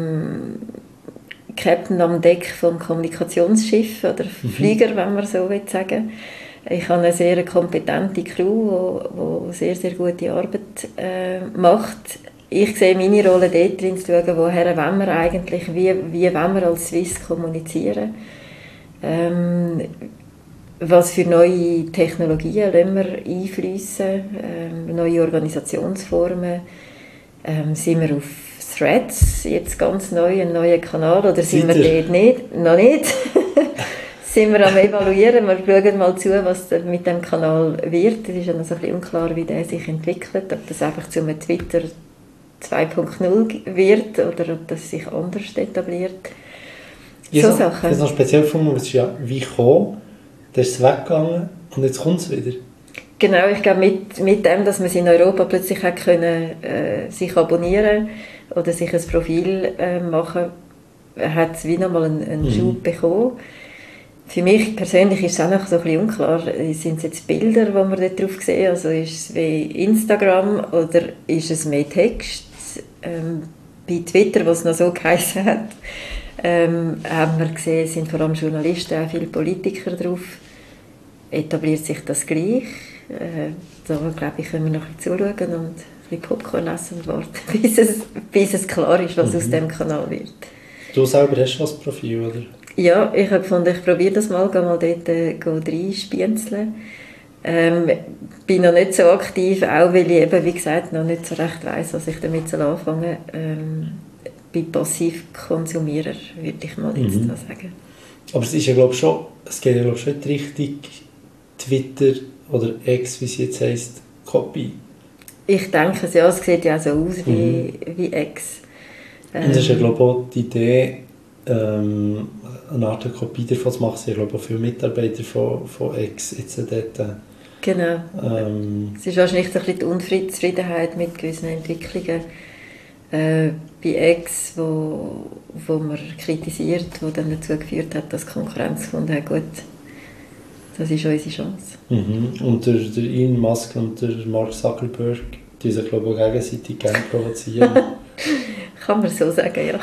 Captain am Deck vom Kommunikationsschiff oder Flieger, wenn man so will sagen. Ich habe eine sehr kompetente Crew, die sehr, sehr gute Arbeit macht. Ich sehe meine Rolle dort drin, zu schauen, woher wollen wir eigentlich, wie wollen wir als Swiss kommunizieren. Was für neue Technologien lassen wir einfließen, neue Organisationsformen. Sind wir auf Threads jetzt ganz neu, ein neuer Kanal, oder sind wir dort nicht? Noch nicht. Sind wir am Evaluieren, wir schauen mal zu, was mit dem Kanal wird. Es ist ja noch so ein bisschen unklar, wie der sich entwickelt, ob das einfach zu einem Twitter 2.0 wird oder ob das sich anders etabliert. So Sachen. Das ist noch speziell gefunden, es ist ja wie gekommen, dann ist es weggegangen und jetzt kommt es wieder. Genau, ich glaube mit dem, dass man es in Europa plötzlich hat können, sich abonnieren oder sich ein Profil machen, hat es wie nochmal einen Schub bekommen. Für mich persönlich ist es auch noch so ein bisschen unklar, sind es jetzt Bilder, die man dort drauf sehen, also ist es wie Instagram oder ist es mehr Text? Bei Twitter, was es noch so geheißen hat, haben wir gesehen, es sind vor allem Journalisten, auch viele Politiker drauf. Etabliert sich das gleich? Da glaube ich, können wir noch ein bisschen zuschauen und ein bisschen Popcorn essen und warten, bis es klar ist, was aus dem Kanal wird. Du selber hast das Profil, oder? Ja, ich habe gefunden, ich probiere das mal, gehe mal dort reinspienzeln. Bin noch nicht so aktiv, auch weil ich eben, wie gesagt, noch nicht so recht weiss, was ich damit anfangen soll. Bin Passivkonsumierer, würde ich mal jetzt da sagen. Aber es ist ja, glaube ich, schon, es geht ja, glaube ich, schon in die Richtung Twitter oder X, wie es jetzt heisst, Copy. Ich denke es, ja, es sieht ja auch so aus wie X. Und das ist ja, glaube ich, auch die Idee, eine Art Kopie davon zu machen. Es sind, glaube ich, auch viele Mitarbeiter von X jetzt dort. Genau. Es ist wahrscheinlich so ein bisschen die Unzufriedenheit mit gewissen Entwicklungen bei X, wo man kritisiert, wo dann dazu geführt hat, dass die Konkurrenz gefunden hat, gut, das ist unsere Chance. Und der Elon Musk und der Mark Zuckerberg, die sich, glaube ich, auch gegenseitig gerne provozieren. Kann man so sagen, ja.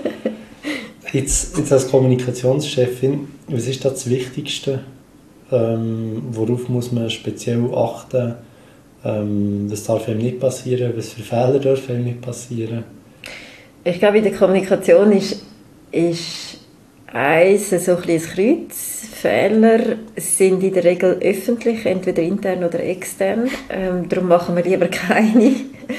Jetzt als Kommunikationschefin, was ist das Wichtigste? Worauf muss man speziell achten? Was darf einem nicht passieren? Was für Fehler dürfen einem nicht passieren? Ich glaube, in der Kommunikation ist eins so ein Kreuz. Fehler sind in der Regel öffentlich, entweder intern oder extern. Darum machen wir lieber keine.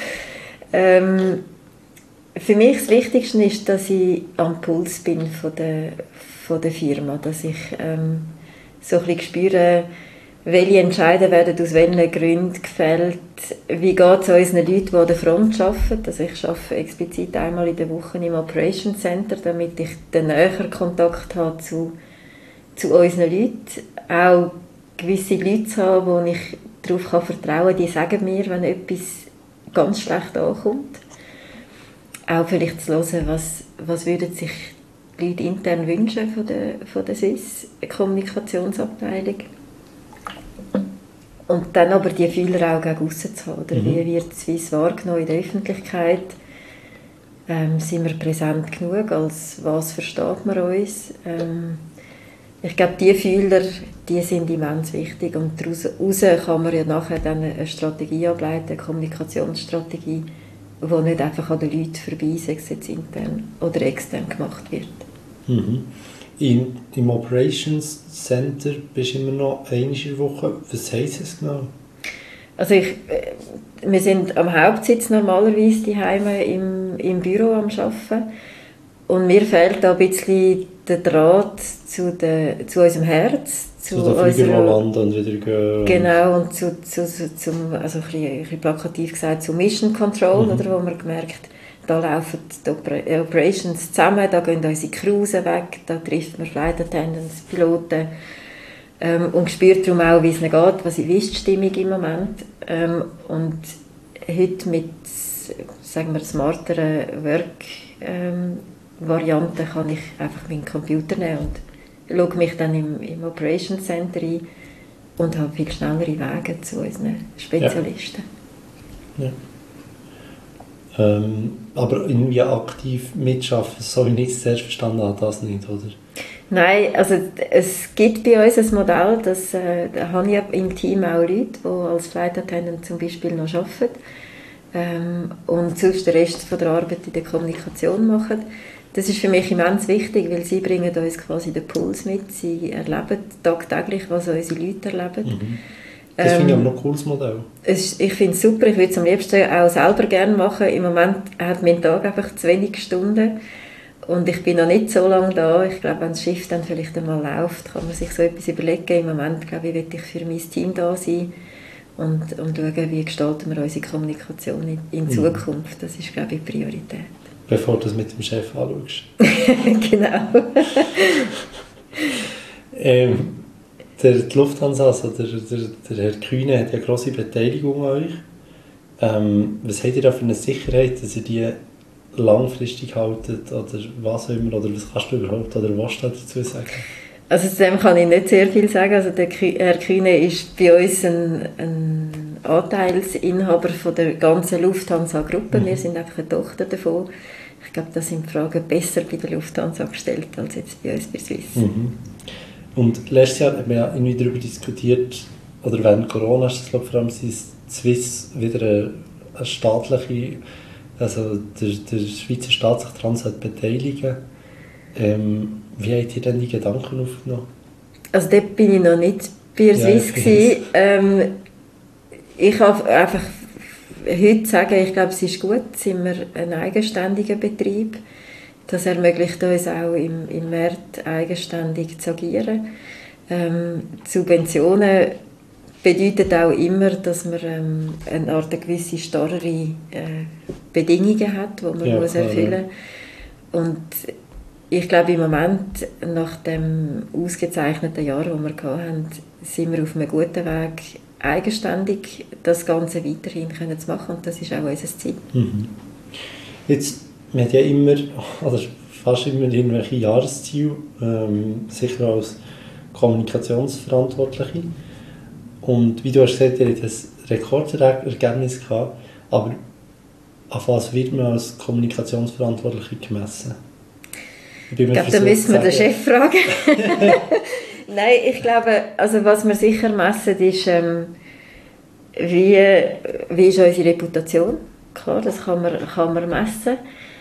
Für mich das Wichtigste ist, dass ich am Puls bin von der Firma, dass ich so ein bisschen spüre, welche Entscheidungen werden aus welchen Gründen gefällt, wie geht es unseren Leuten, die an der Front arbeiten. Also ich arbeite explizit einmal in der Woche im Operation Center, damit ich den näheren Kontakt habe zu unseren Leuten, auch gewisse Leute zu haben, wo ich darauf vertrauen kann, die sagen mir, wenn etwas ganz schlecht ankommt. Auch vielleicht zu hören, was würden sich die Leute intern wünschen von der Swiss-Kommunikationsabteilung. Und dann aber die Fühler auch gegen aussen zu haben. Oder wie wird Swiss wahrgenommen in der Öffentlichkeit? Sind wir präsent genug? Als was versteht man uns? Ich glaube, diese Fühler, die sind immens wichtig. Und daraus kann man ja nachher dann eine Strategie ableiten, eine Kommunikationsstrategie, die nicht einfach an den Leuten vorbei, sei es jetzt intern oder extern gemacht wird. Mhm. Im Operations Center bist du immer noch einmal in der Woche. Was heisst das genau? Also wir sind am Hauptsitz normalerweise daheim im Büro am Arbeiten. Und mir fehlt da ein bisschen der Draht zu unserem Herz. Zu den Flügen landen und wieder gehen. Genau, und zum, also ein bisschen plakativ gesagt, zum Mission Control, oder, wo man gemerkt, da laufen die Operations zusammen, da gehen unsere Crews weg, da trifft man Flight Attendants, Piloten und spürt darum auch, wie es ihnen geht, wie ist die Stimmung im Moment. Und heute mit, sagen wir, smarteren Work-Varianten kann ich einfach meinen Computer nehmen und schaue mich dann im Operations Center ein und habe viel schnellere Wege zu unseren Spezialisten. Ja. Aber irgendwie aktiv mitschaffen, so wie ich es zuerst verstanden habe, das nicht, oder? Nein, also es gibt bei uns ein Modell, da habe ich im Team auch Leute, die als Flight Attendant zum Beispiel noch arbeiten und sonst den Rest von der Arbeit in der Kommunikation machen. Das ist für mich immens wichtig, weil sie bringen uns quasi den Puls mit, sie erleben tagtäglich, was unsere Leute erleben. Das finde ich aber noch ein cooles Modell. Ich finde es super, ich würde es am liebsten auch selber gerne machen. Im Moment hat mein Tag einfach zu wenig Stunden und ich bin noch nicht so lange da. Ich glaube, wenn das Schiff dann vielleicht einmal läuft, kann man sich so etwas überlegen. Im Moment, glaube ich, will ich für mein Team da sein und schauen, wie gestalten wir unsere Kommunikation in Zukunft. Das ist, glaube ich, die Priorität. Bevor du es mit dem Chef anschaust. Genau. Die Lufthansa, also der Herr Kühne, hat ja eine grosse Beteiligung an euch. Was habt ihr da für eine Sicherheit, dass ihr die langfristig haltet oder was auch immer, oder was kannst du überhaupt oder was dazu sagen? Also zu dem kann ich nicht sehr viel sagen. Also der Herr Kühne ist bei uns ein Anteilsinhaber von der ganzen Lufthansa-Gruppe. Wir sind einfach eine Tochter davon. Ich glaube, da sind die Fragen besser bei der Lufthansa gestellt als jetzt bei uns bei Swiss. Und letztes Jahr haben wir ja irgendwie darüber diskutiert, oder während Corona ist das, glaube ich, vor allem Swiss wieder eine staatliche, also der Schweizer Staat sich daran beteiligen. Wie habt ihr denn die Gedanken aufgenommen? Also dort bin ich noch nicht bei Swiss gewesen. Ich kann einfach heute sagen, ich glaube, es ist gut, sind wir ein eigenständiger Betrieb. Das ermöglicht uns auch im Markt eigenständig zu agieren. Subventionen bedeutet auch immer, dass man eine Art gewisse starre Bedingungen hat, die man muss erfüllen muss. Und ich glaube, im Moment, nach dem ausgezeichneten Jahr, das wir hatten, sind wir auf einem guten Weg, eigenständig das Ganze weiterhin zu machen. Und das ist auch unser Ziel. Jetzt, man hat ja immer, oder fast immer irgendwelche Jahresziele, sicher als Kommunikationsverantwortliche. Und wie du hast gesagt, ihr habt ein Rekordergebnis gehabt, aber auf was wird man als Kommunikationsverantwortliche gemessen? Ich glaube, da müssen wir den Chef fragen. Nein, ich glaube, also was wir sicher messen, ist, wie ist unsere Reputation. Klar, das kann man messen.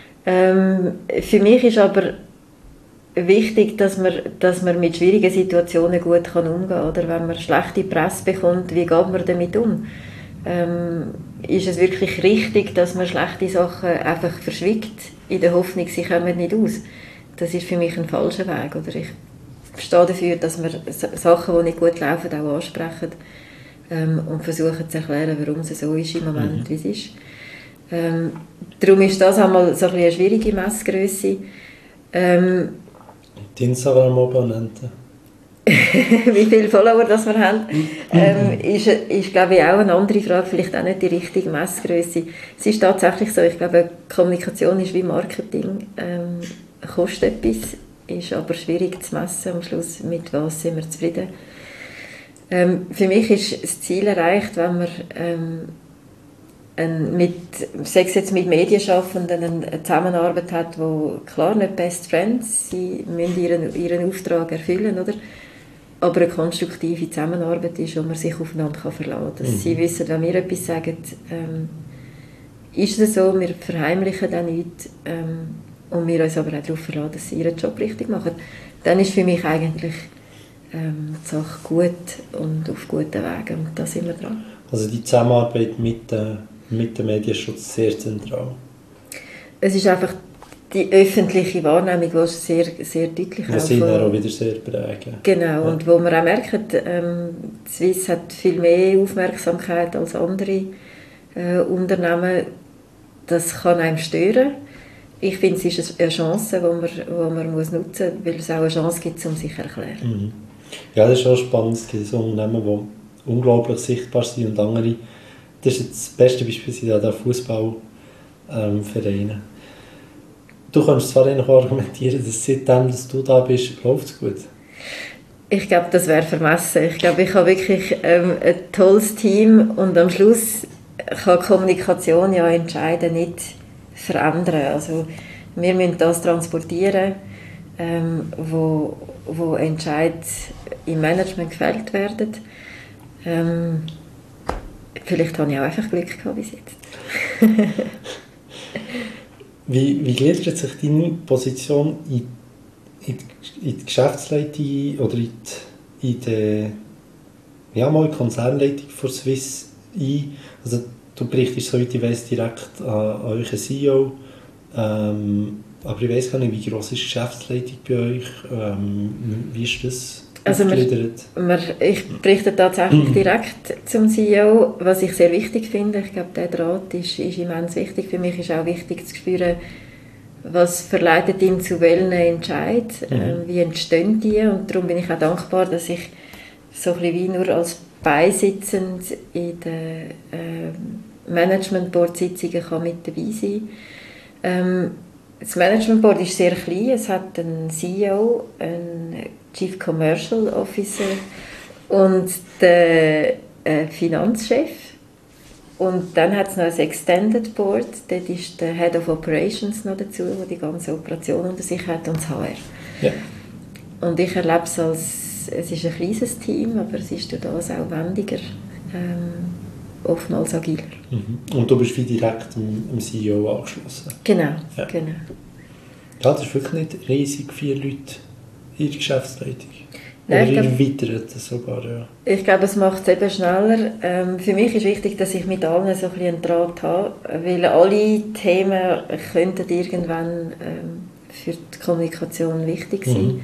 Für mich ist aber wichtig, dass man mit schwierigen Situationen gut umgehen kann. Oder wenn man schlechte Presse bekommt, wie geht man damit um? Ist es wirklich richtig, dass man schlechte Sachen einfach verschwiegt, in der Hoffnung, sie kommen nicht aus? Das ist für mich ein falscher Weg. Oder ich stehe dafür, dass wir Sachen, die nicht gut laufen, auch ansprechen und versuchen zu erklären, warum es so ist im Moment, wie es ist. Darum ist das einmal so eine schwierige Messgrösse. Die Instagram-Abonnenten? wie viele Follower das wir haben, ist glaube ich auch eine andere Frage, vielleicht auch nicht die richtige Messgröße. Es ist tatsächlich so, ich glaube, Kommunikation ist wie Marketing, kostet etwas, ist aber schwierig zu messen am Schluss, mit was sind wir zufrieden. Für mich ist das Ziel erreicht, wenn man sei es jetzt mit Medienschaffenden eine Zusammenarbeit hat, wo klar nicht Best Friends, sie müssen ihren Auftrag erfüllen, oder? Aber eine konstruktive Zusammenarbeit ist, wo man sich aufeinander verlassen kann. Dass sie wissen, wenn wir etwas sagen, ist es so, wir verheimlichen dann nichts und wir uns aber auch darauf verlassen, dass sie ihren Job richtig machen. Dann ist für mich eigentlich die Sache gut und auf guten Wegen und da sind wir dran. Also die Zusammenarbeit mit dem Medienschutz sehr zentral. Es ist einfach die öffentliche Wahrnehmung, die sehr, sehr deutlich was sie auch wieder sehr prägen. Genau, ja. und wo man auch merkt, Swiss hat viel mehr Aufmerksamkeit als andere Unternehmen. Das kann einem stören. Ich finde, es ist eine Chance, die man nutzen muss, weil es auch eine Chance gibt, um sich zu erklären. Mhm. Ja, das ist auch spannend. Es gibt so Unternehmen, die unglaublich sichtbar sind und andere. Das ist jetzt das beste Beispiel der Fußballvereine. Du kannst zwar noch argumentieren, dass seitdem dass du da bist, läuft es gut. Ich glaube, das wäre vermessen. Ich glaube, ich habe wirklich ein tolles Team und am Schluss kann Kommunikation ja entscheiden, nicht verändern. Also wir müssen das transportieren, wo Entscheidungen im Management gefällt werden. Vielleicht habe ich auch einfach Glück gehabt bis jetzt. Wie gliedert sich deine Position in die Geschäftsleitung oder in die Konzernleitung von Swiss ein? Also du berichtest, soweit ich weiss, direkt an euren CEO. Aber ich weiss gar nicht, wie gross ist die Geschäftsleitung bei euch? Wie ist das? Also ich berichte tatsächlich direkt zum CEO, was ich sehr wichtig finde. Ich glaube, der Draht ist immens wichtig. Für mich ist auch wichtig zu spüren, was verleitet ihn zu welchen Entscheidungen, wie entstehen die. Und darum bin ich auch dankbar, dass ich so ein bisschen wie nur als Beisitzend in den Management-Board-Sitzungen mit dabei sein kann. Das Management Board ist sehr klein. Es hat einen CEO, einen Chief Commercial Officer und den Finanzchef. Und dann hat es noch ein Extended Board. Dort ist der Head of Operations noch dazu, der die ganze Operation unter sich hat, und das HR. Ja. Und ich erlebe es es ist ein kleines Team, aber es ist durch das auch wendiger, oftmals agiler. Und du bist wie direkt dem CEO angeschlossen? Genau, ja. Genau. Ja, das ist wirklich nicht riesig, 4 Leute in der Geschäftsleitung. Nein, oder erweitert sogar, ja. Ich glaube, es macht es eben schneller. Für mich ist wichtig, dass ich mit allen so ein bisschen einen Draht habe, weil alle Themen könnten irgendwann für die Kommunikation wichtig sein.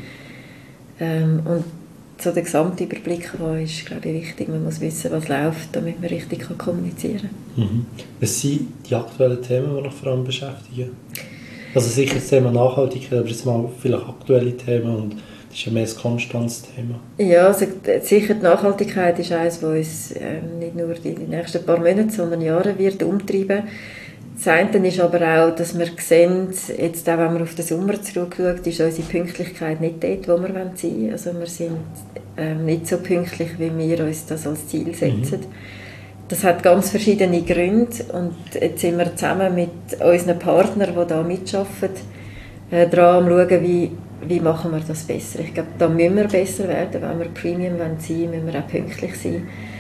Und so der Gesamtüberblick ist, glaube ich, wichtig. Man muss wissen, was läuft, damit man richtig kommunizieren kann. Was sind die aktuellen Themen, die noch vor allem beschäftigen? Also sicher das Thema Nachhaltigkeit, aber jetzt mal vielleicht aktuelle Themen und das ist ja mehr ein konstantes Thema. Ja, also sicher die Nachhaltigkeit ist eines, das uns nicht nur die nächsten paar Monate, sondern Jahre wird umtreiben. Das eine ist aber auch, dass wir sehen, jetzt auch wenn man auf den Sommer zurückschaut, ist unsere Pünktlichkeit nicht dort, wo wir sein wollen. Also wir sind nicht so pünktlich, wie wir uns das als Ziel setzen. Das hat ganz verschiedene Gründe und jetzt sind wir zusammen mit unseren Partnern, die da mitarbeiten, daran am schauen, wie machen wir das besser. Ich glaube, da müssen wir besser werden. Wenn wir Premium sein wollen, müssen wir auch pünktlich sein.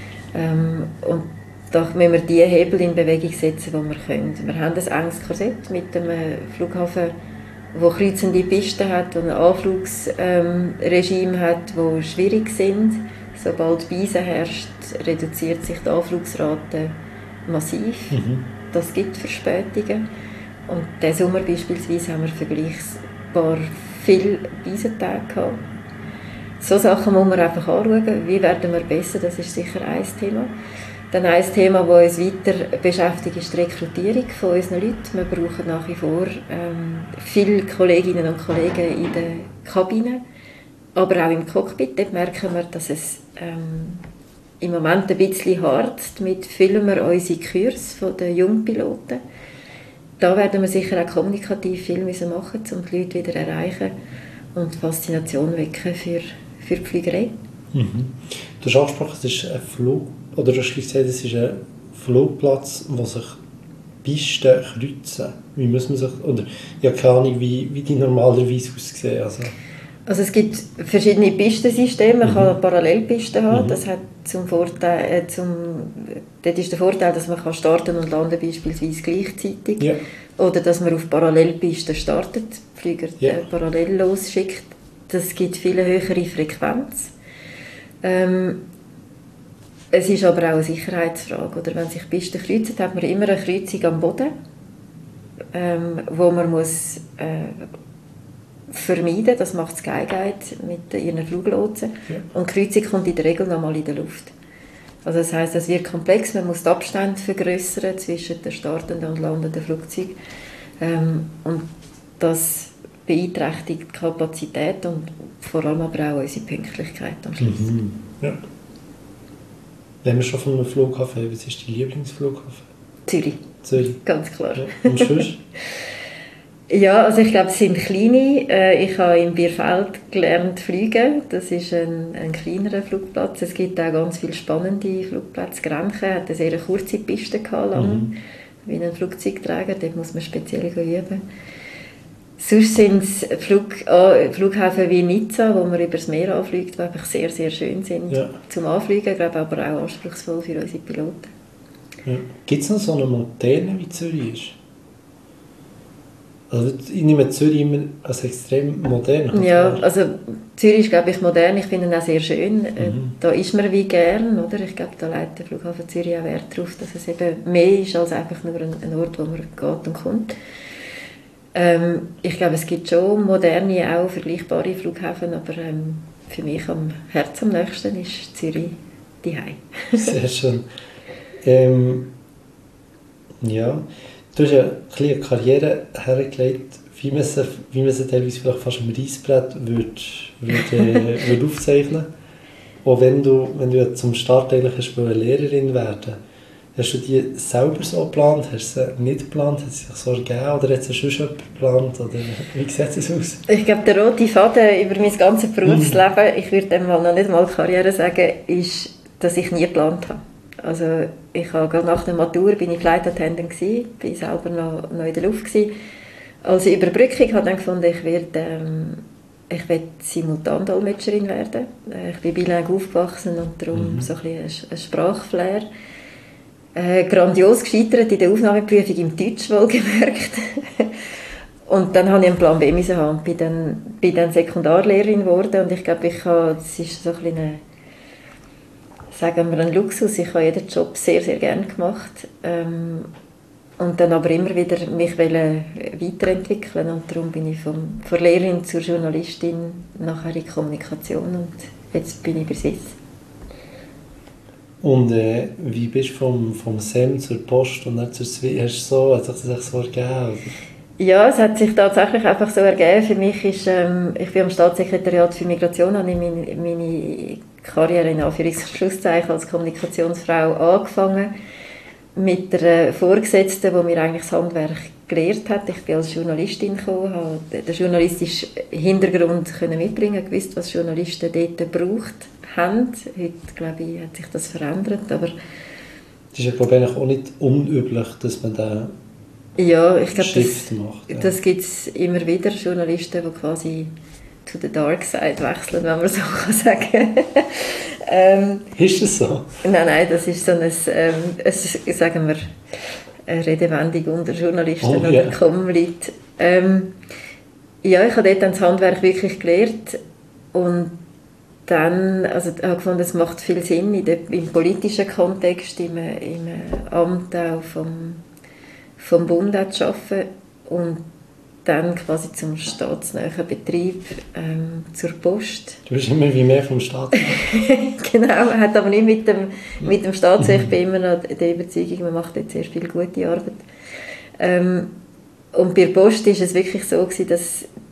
Und da müssen wir die Hebel in Bewegung setzen, die wir können. Wir haben ein enges Korsett mit dem Flughafen, das kreuzende Pisten hat und ein Anflugsregime hat, das schwierig sind. Sobald Beisen herrscht, reduziert sich die Anflugsrate massiv. Das gibt Verspätungen. Und diesen Sommer beispielsweise haben wir vergleichsbar viele Beisentage gehabt. So Sachen muss man einfach anschauen. Wie werden wir besser? Das ist sicher ein Thema. Dann ein Thema, das uns weiter beschäftigt, ist die Rekrutierung von unseren Leuten. Wir brauchen nach wie vor viele Kolleginnen und Kollegen in der Kabine. Aber auch im Cockpit, dort merken wir, dass es im Moment ein bisschen harzt. Mit filmen wir unsere Kurse der Jungpiloten. Da werden wir sicher auch kommunikativ viel machen müssen, um die Leute wieder zu erreichen und die Faszination wecken für die Fliegerei. Mhm. Du hast angesprochen, es ist ein oder du hast gesagt, es ist ein Flugplatz, wo sich Pisten kreuzen. Wie muss man sich, oder ich habe keine Ahnung, wie die normalerweise aussehen. Also es gibt verschiedene Pistensysteme. Man kann Parallelpisten haben. Das hat dort ist der Vorteil, dass man starten und landen beispielsweise gleichzeitig. Ja. Oder dass man auf Parallelpisten startet, die Flieger parallel losschickt. Das gibt viel höhere Frequenz. Es ist aber auch eine Sicherheitsfrage. Oder wenn sich Pisten kreuzen, hat man immer eine Kreuzung am Boden, wo man muss vermeiden. Das macht Skyguide mit ihren Fluglotsen. Ja. Und die Kreuzung kommt in der Regel noch mal in der Luft. Also das heisst, es wird komplex. Man muss die Abstände vergrößern zwischen den startenden und landenden Flugzeugen. Und das beeinträchtigt die Kapazität und vor allem aber auch unsere Pünktlichkeit am Schluss. Mhm. Ja. Wenn wir schon von einem Flughafen haben, was ist dein Lieblingsflughafen? Zürich. Ganz klar. Ja. Und sonst? Ja, also ich glaube, es sind kleine. Ich habe in Bierfeld gelernt fliegen. Das ist ein kleinerer Flugplatz. Es gibt auch ganz viele spannende Flugplätze. Grenchen hat eine sehr kurze Piste gehabt, wie ein Flugzeugträger. Dort muss man speziell üben. Sonst sind es Flughäfen wie Nizza, wo man über das Meer anfliegt, die einfach sehr, sehr schön sind zum Anfliegen, glaube aber auch anspruchsvoll für unsere Piloten. Ja. Gibt es noch so eine Moderne, wie Zürich ist? Also ich nehme Zürich immer als extrem modern. Ja, also Zürich ist, glaube ich, modern. Ich finde ihn auch sehr schön. Da ist man wie gern, oder? Ich glaube, da legt der Flughafen Zürich auch Wert darauf, dass es eben mehr ist als einfach nur ein Ort, wo man geht und kommt. Ich glaube, es gibt schon moderne, auch vergleichbare Flughäfen, aber für mich am Herz am nächsten ist Zürich die Hei. Sehr schön. Ja, du hast ja eine Karriere hergelegt, wie man sie teilweise vielleicht fast am Reissbrett würde aufzeichnen. Auch wenn du ja zum Start eigentlich eine Lehrerin werden. Hast du die selber so geplant? Hast du sie nicht geplant? Hat es sich so ergeben? Oder hat es schon jemand geplant? Oder wie sieht es aus? Ich glaube, der rote Faden über mein ganzes Berufsleben, ich würde noch nicht mal Karriere sagen, ist, dass ich nie geplant habe. Also ich habe gerade nach der Matur bin ich Flight Attendant gewesen, bin selber noch in der Luft gewesen. Als Überbrückung habe ich dann gefunden, ich werde Simultandolmetscherin werden. Ich bin bilingue aufgewachsen und darum so ein Sprachflair. Grandios gescheitert in der Aufnahmeprüfung im Deutsch, wohlgemerkt. Und dann habe ich einen Plan B haben und bin dann Sekundarlehrerin geworden. Und ich glaube, das ist so ein bisschen ein Luxus. Ich habe jeden Job sehr, sehr gerne gemacht. Und dann aber immer wieder mich weiterentwickeln. Und darum bin ich von Lehrerin zur Journalistin, nachher in Kommunikation und jetzt bin ich bei SIS. Und wie bist du vom SEM zur Post und dann zur SWI? Hat sich das so ergeben? Oder? Ja, es hat sich tatsächlich einfach so ergeben. Für mich ist, ich bin am Staatssekretariat für Migration, habe ich meine Karriere in Anführungs- und Schlusszeichen als Kommunikationsfrau angefangen. Mit der Vorgesetzten, die mir eigentlich das Handwerk gelehrt hat. Ich bin als Journalistin gekommen, habe den journalistischen Hintergrund mitbringen, gewusst, was Journalisten dort gebraucht haben. Heute, glaube ich, hat sich das verändert. Aber das ist ja, glaube ich, auch nicht unüblich, dass man da Shift macht. Ja. Das gibt es immer wieder, Journalisten, die quasi to the dark side wechseln, wenn man so sagen kann. Ist das so? Nein, das ist so sagen wir, eine Redewendung unter Journalisten oder Com-Leute. Ich habe dort dann das Handwerk wirklich gelernt und dann, also ich habe gefunden, es macht viel Sinn im politischen Kontext, im Amt auch vom Bund zu arbeiten und dann quasi zum staatsnahen Betrieb, zur Post. Du bist immer wie mehr vom Staat. Genau, hat aber nicht mit dem Staat. Ich bin immer noch der Überzeugung, man macht jetzt sehr viel gute Arbeit. Und bei der Post war es wirklich so, dass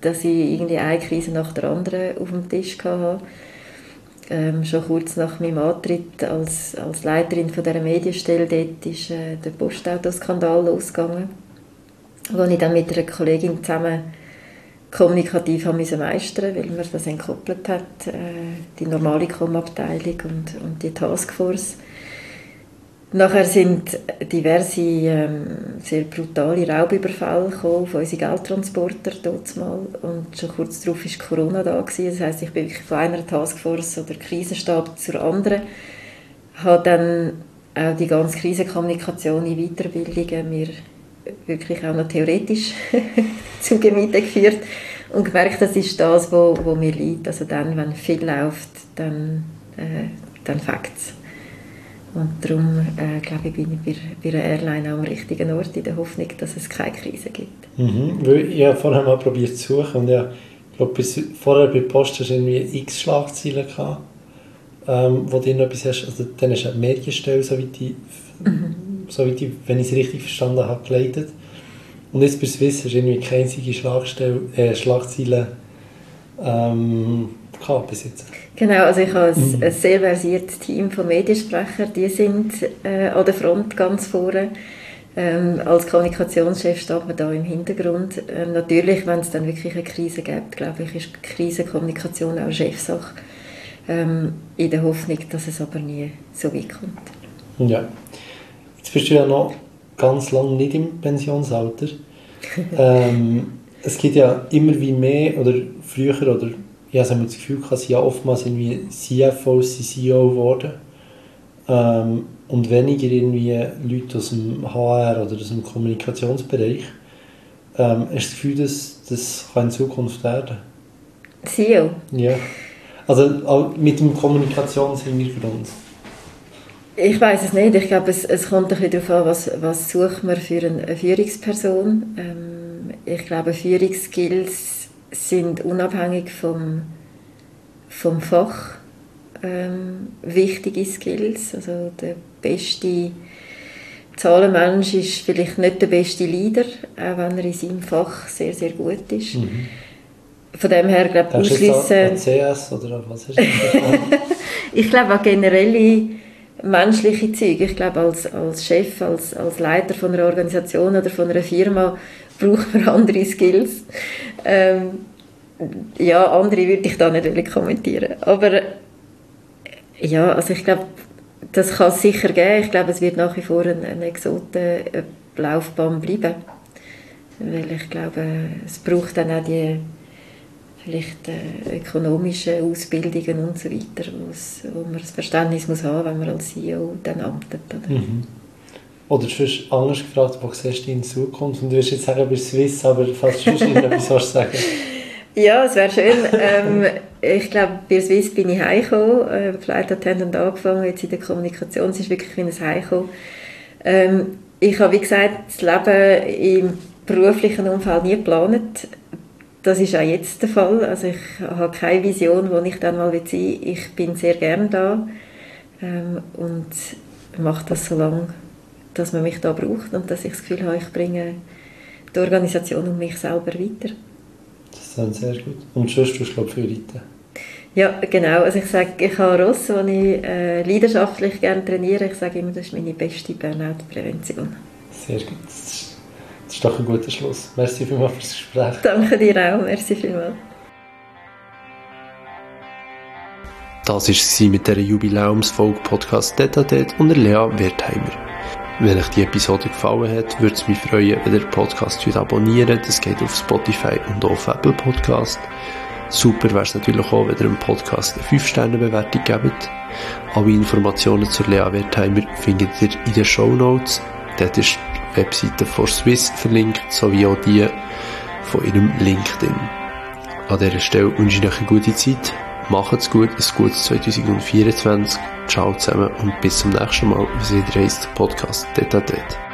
dass ich irgendwie eine Krise nach der anderen auf dem Tisch hatte. Schon kurz nach meinem Antritt als Leiterin von dieser Medienstelle, dort ist der Postautoskandal losgegangen, wo ich dann mit einer Kollegin zusammen kommunikativ haben müssen meistern, weil man das entkoppelt hat, die normale Com-Abteilung und die Taskforce. Nachher sind diverse sehr brutale Raubüberfälle gekommen auf unsere Geldtransporter dort mal. Und schon kurz darauf war Corona da gewesen. Das heisst, ich bin wirklich von einer Taskforce oder Krisenstab zur anderen. Habe dann auch die ganze Krisenkommunikation in Weiterbildungen mir wirklich auch noch theoretisch zu Gemüte geführt und gemerkt, das ist das, wo mir liegt. Also dann, wenn viel läuft, dann fängt es. Und darum, glaube ich, bin ich bei einer Airline auch am richtigen Ort, in der Hoffnung, dass es keine Krise gibt. Ich habe vorher mal probiert zu suchen und ich glaube, vorher bei Post hast du irgendwie x Schlagzeilen gehabt, wo du noch etwas hast. Also dann hast du eine Medienstelle, so wie die, wenn ich es richtig verstanden habe, geleitet. Und jetzt bei Swiss hast du irgendwie keine einzige Schlagzeile gehabt bis jetzt. Genau, also ich habe ein sehr versiertes Team von Mediensprechern, die sind an der Front ganz vorne. Als Kommunikationschef steht man da im Hintergrund. Natürlich, wenn es dann wirklich eine Krise gibt, glaube ich, ist Krisenkommunikation auch Chefsache. In der Hoffnung, dass es aber nie so weit kommt. Ja. Jetzt bist du ja noch ganz lange nicht im Pensionsalter. Es gibt ja immer wie mehr, oder früher, oder ich habe das Gefühl, dass ja oftmals irgendwie CFOs CEO geworden. Und weniger irgendwie Leute aus dem HR oder aus dem Kommunikationsbereich. Hast du das Gefühl, das kann in Zukunft werden? CEO? Ja. Also auch mit dem Kommunikationshintergrund. Ich weiß es nicht. Ich glaube, es kommt ein bisschen darauf an, was sucht man für eine Führungsperson. Ich glaube, Führungsskills sind unabhängig vom Fach wichtige Skills. Also der beste Zahlenmensch ist vielleicht nicht der beste Leader, auch wenn er in seinem Fach sehr, sehr gut ist. Mhm. Von dem her, glaube ich, ausschliessen... CS oder was ist das? Ich glaube auch generelle menschliche Züge. Ich glaube, als Chef, als Leiter von einer Organisation oder von einer Firma braucht man andere Skills. Ja, andere würde ich da nicht kommentieren. Aber ja, also ich glaube, das kann es sicher geben. Ich glaube, es wird nach wie vor eine Exotenlaufbahn bleiben. Weil ich glaube, es braucht dann auch die vielleicht ökonomische Ausbildungen und so weiter, wo man das Verständnis muss haben, wenn man als CEO dann amtet. Oder, oder sonst anders gefragt, wo siehst du in Zukunft? Und du wirst jetzt sagen, bei Swiss, aber fast sonst nicht etwas sagen. Ja, es wäre schön. Ich glaube, bei Swiss bin ich heimgekommen, Flight Attendant angefangen, jetzt in der Kommunikation, es ist wirklich wie ein Heimkommen. Ich habe, wie gesagt, das Leben im beruflichen Umfeld nie geplant. Das ist auch jetzt der Fall. Also ich habe keine Vision, wo ich dann mal sein will. Ich bin sehr gerne da und mache das so lange, dass man mich da braucht und dass ich das Gefühl habe, ich bringe die Organisation und mich selber weiter. Das ist sehr gut. Und sonst tust du, glaube ich, viel reiten? Ja, genau. Also ich sage, ich habe Rosse, die ich leidenschaftlich gerne trainiere. Ich sage immer, das ist meine beste Burnout-Prävention. Sehr gut. Das ist doch ein guter Schluss. Merci vielmals fürs Gespräch. Danke dir auch. Merci vielmals. Das war es mit dieser Jubiläumsfolge Podcast «Detatet» und Lea Wertheimer. Wenn euch die Episode gefallen hat, würde es mich freuen, wenn ihr den Podcast abonnieren. Das geht auf Spotify und auf Apple Podcast. Super wäre es natürlich auch, wenn ihr dem Podcast eine 5-Sterne-Bewertung gebt. Alle Informationen zur Lea Wertheimer findet ihr in den Shownotes. Dort ist die Webseite von Swiss verlinkt, sowie auch die von ihrem LinkedIn. An dieser Stelle wünsche ich euch eine gute Zeit. Macht's gut, ein gutes 2024. Ciao zusammen und bis zum nächsten Mal, wenn es wieder heisst Podcast «Detatet».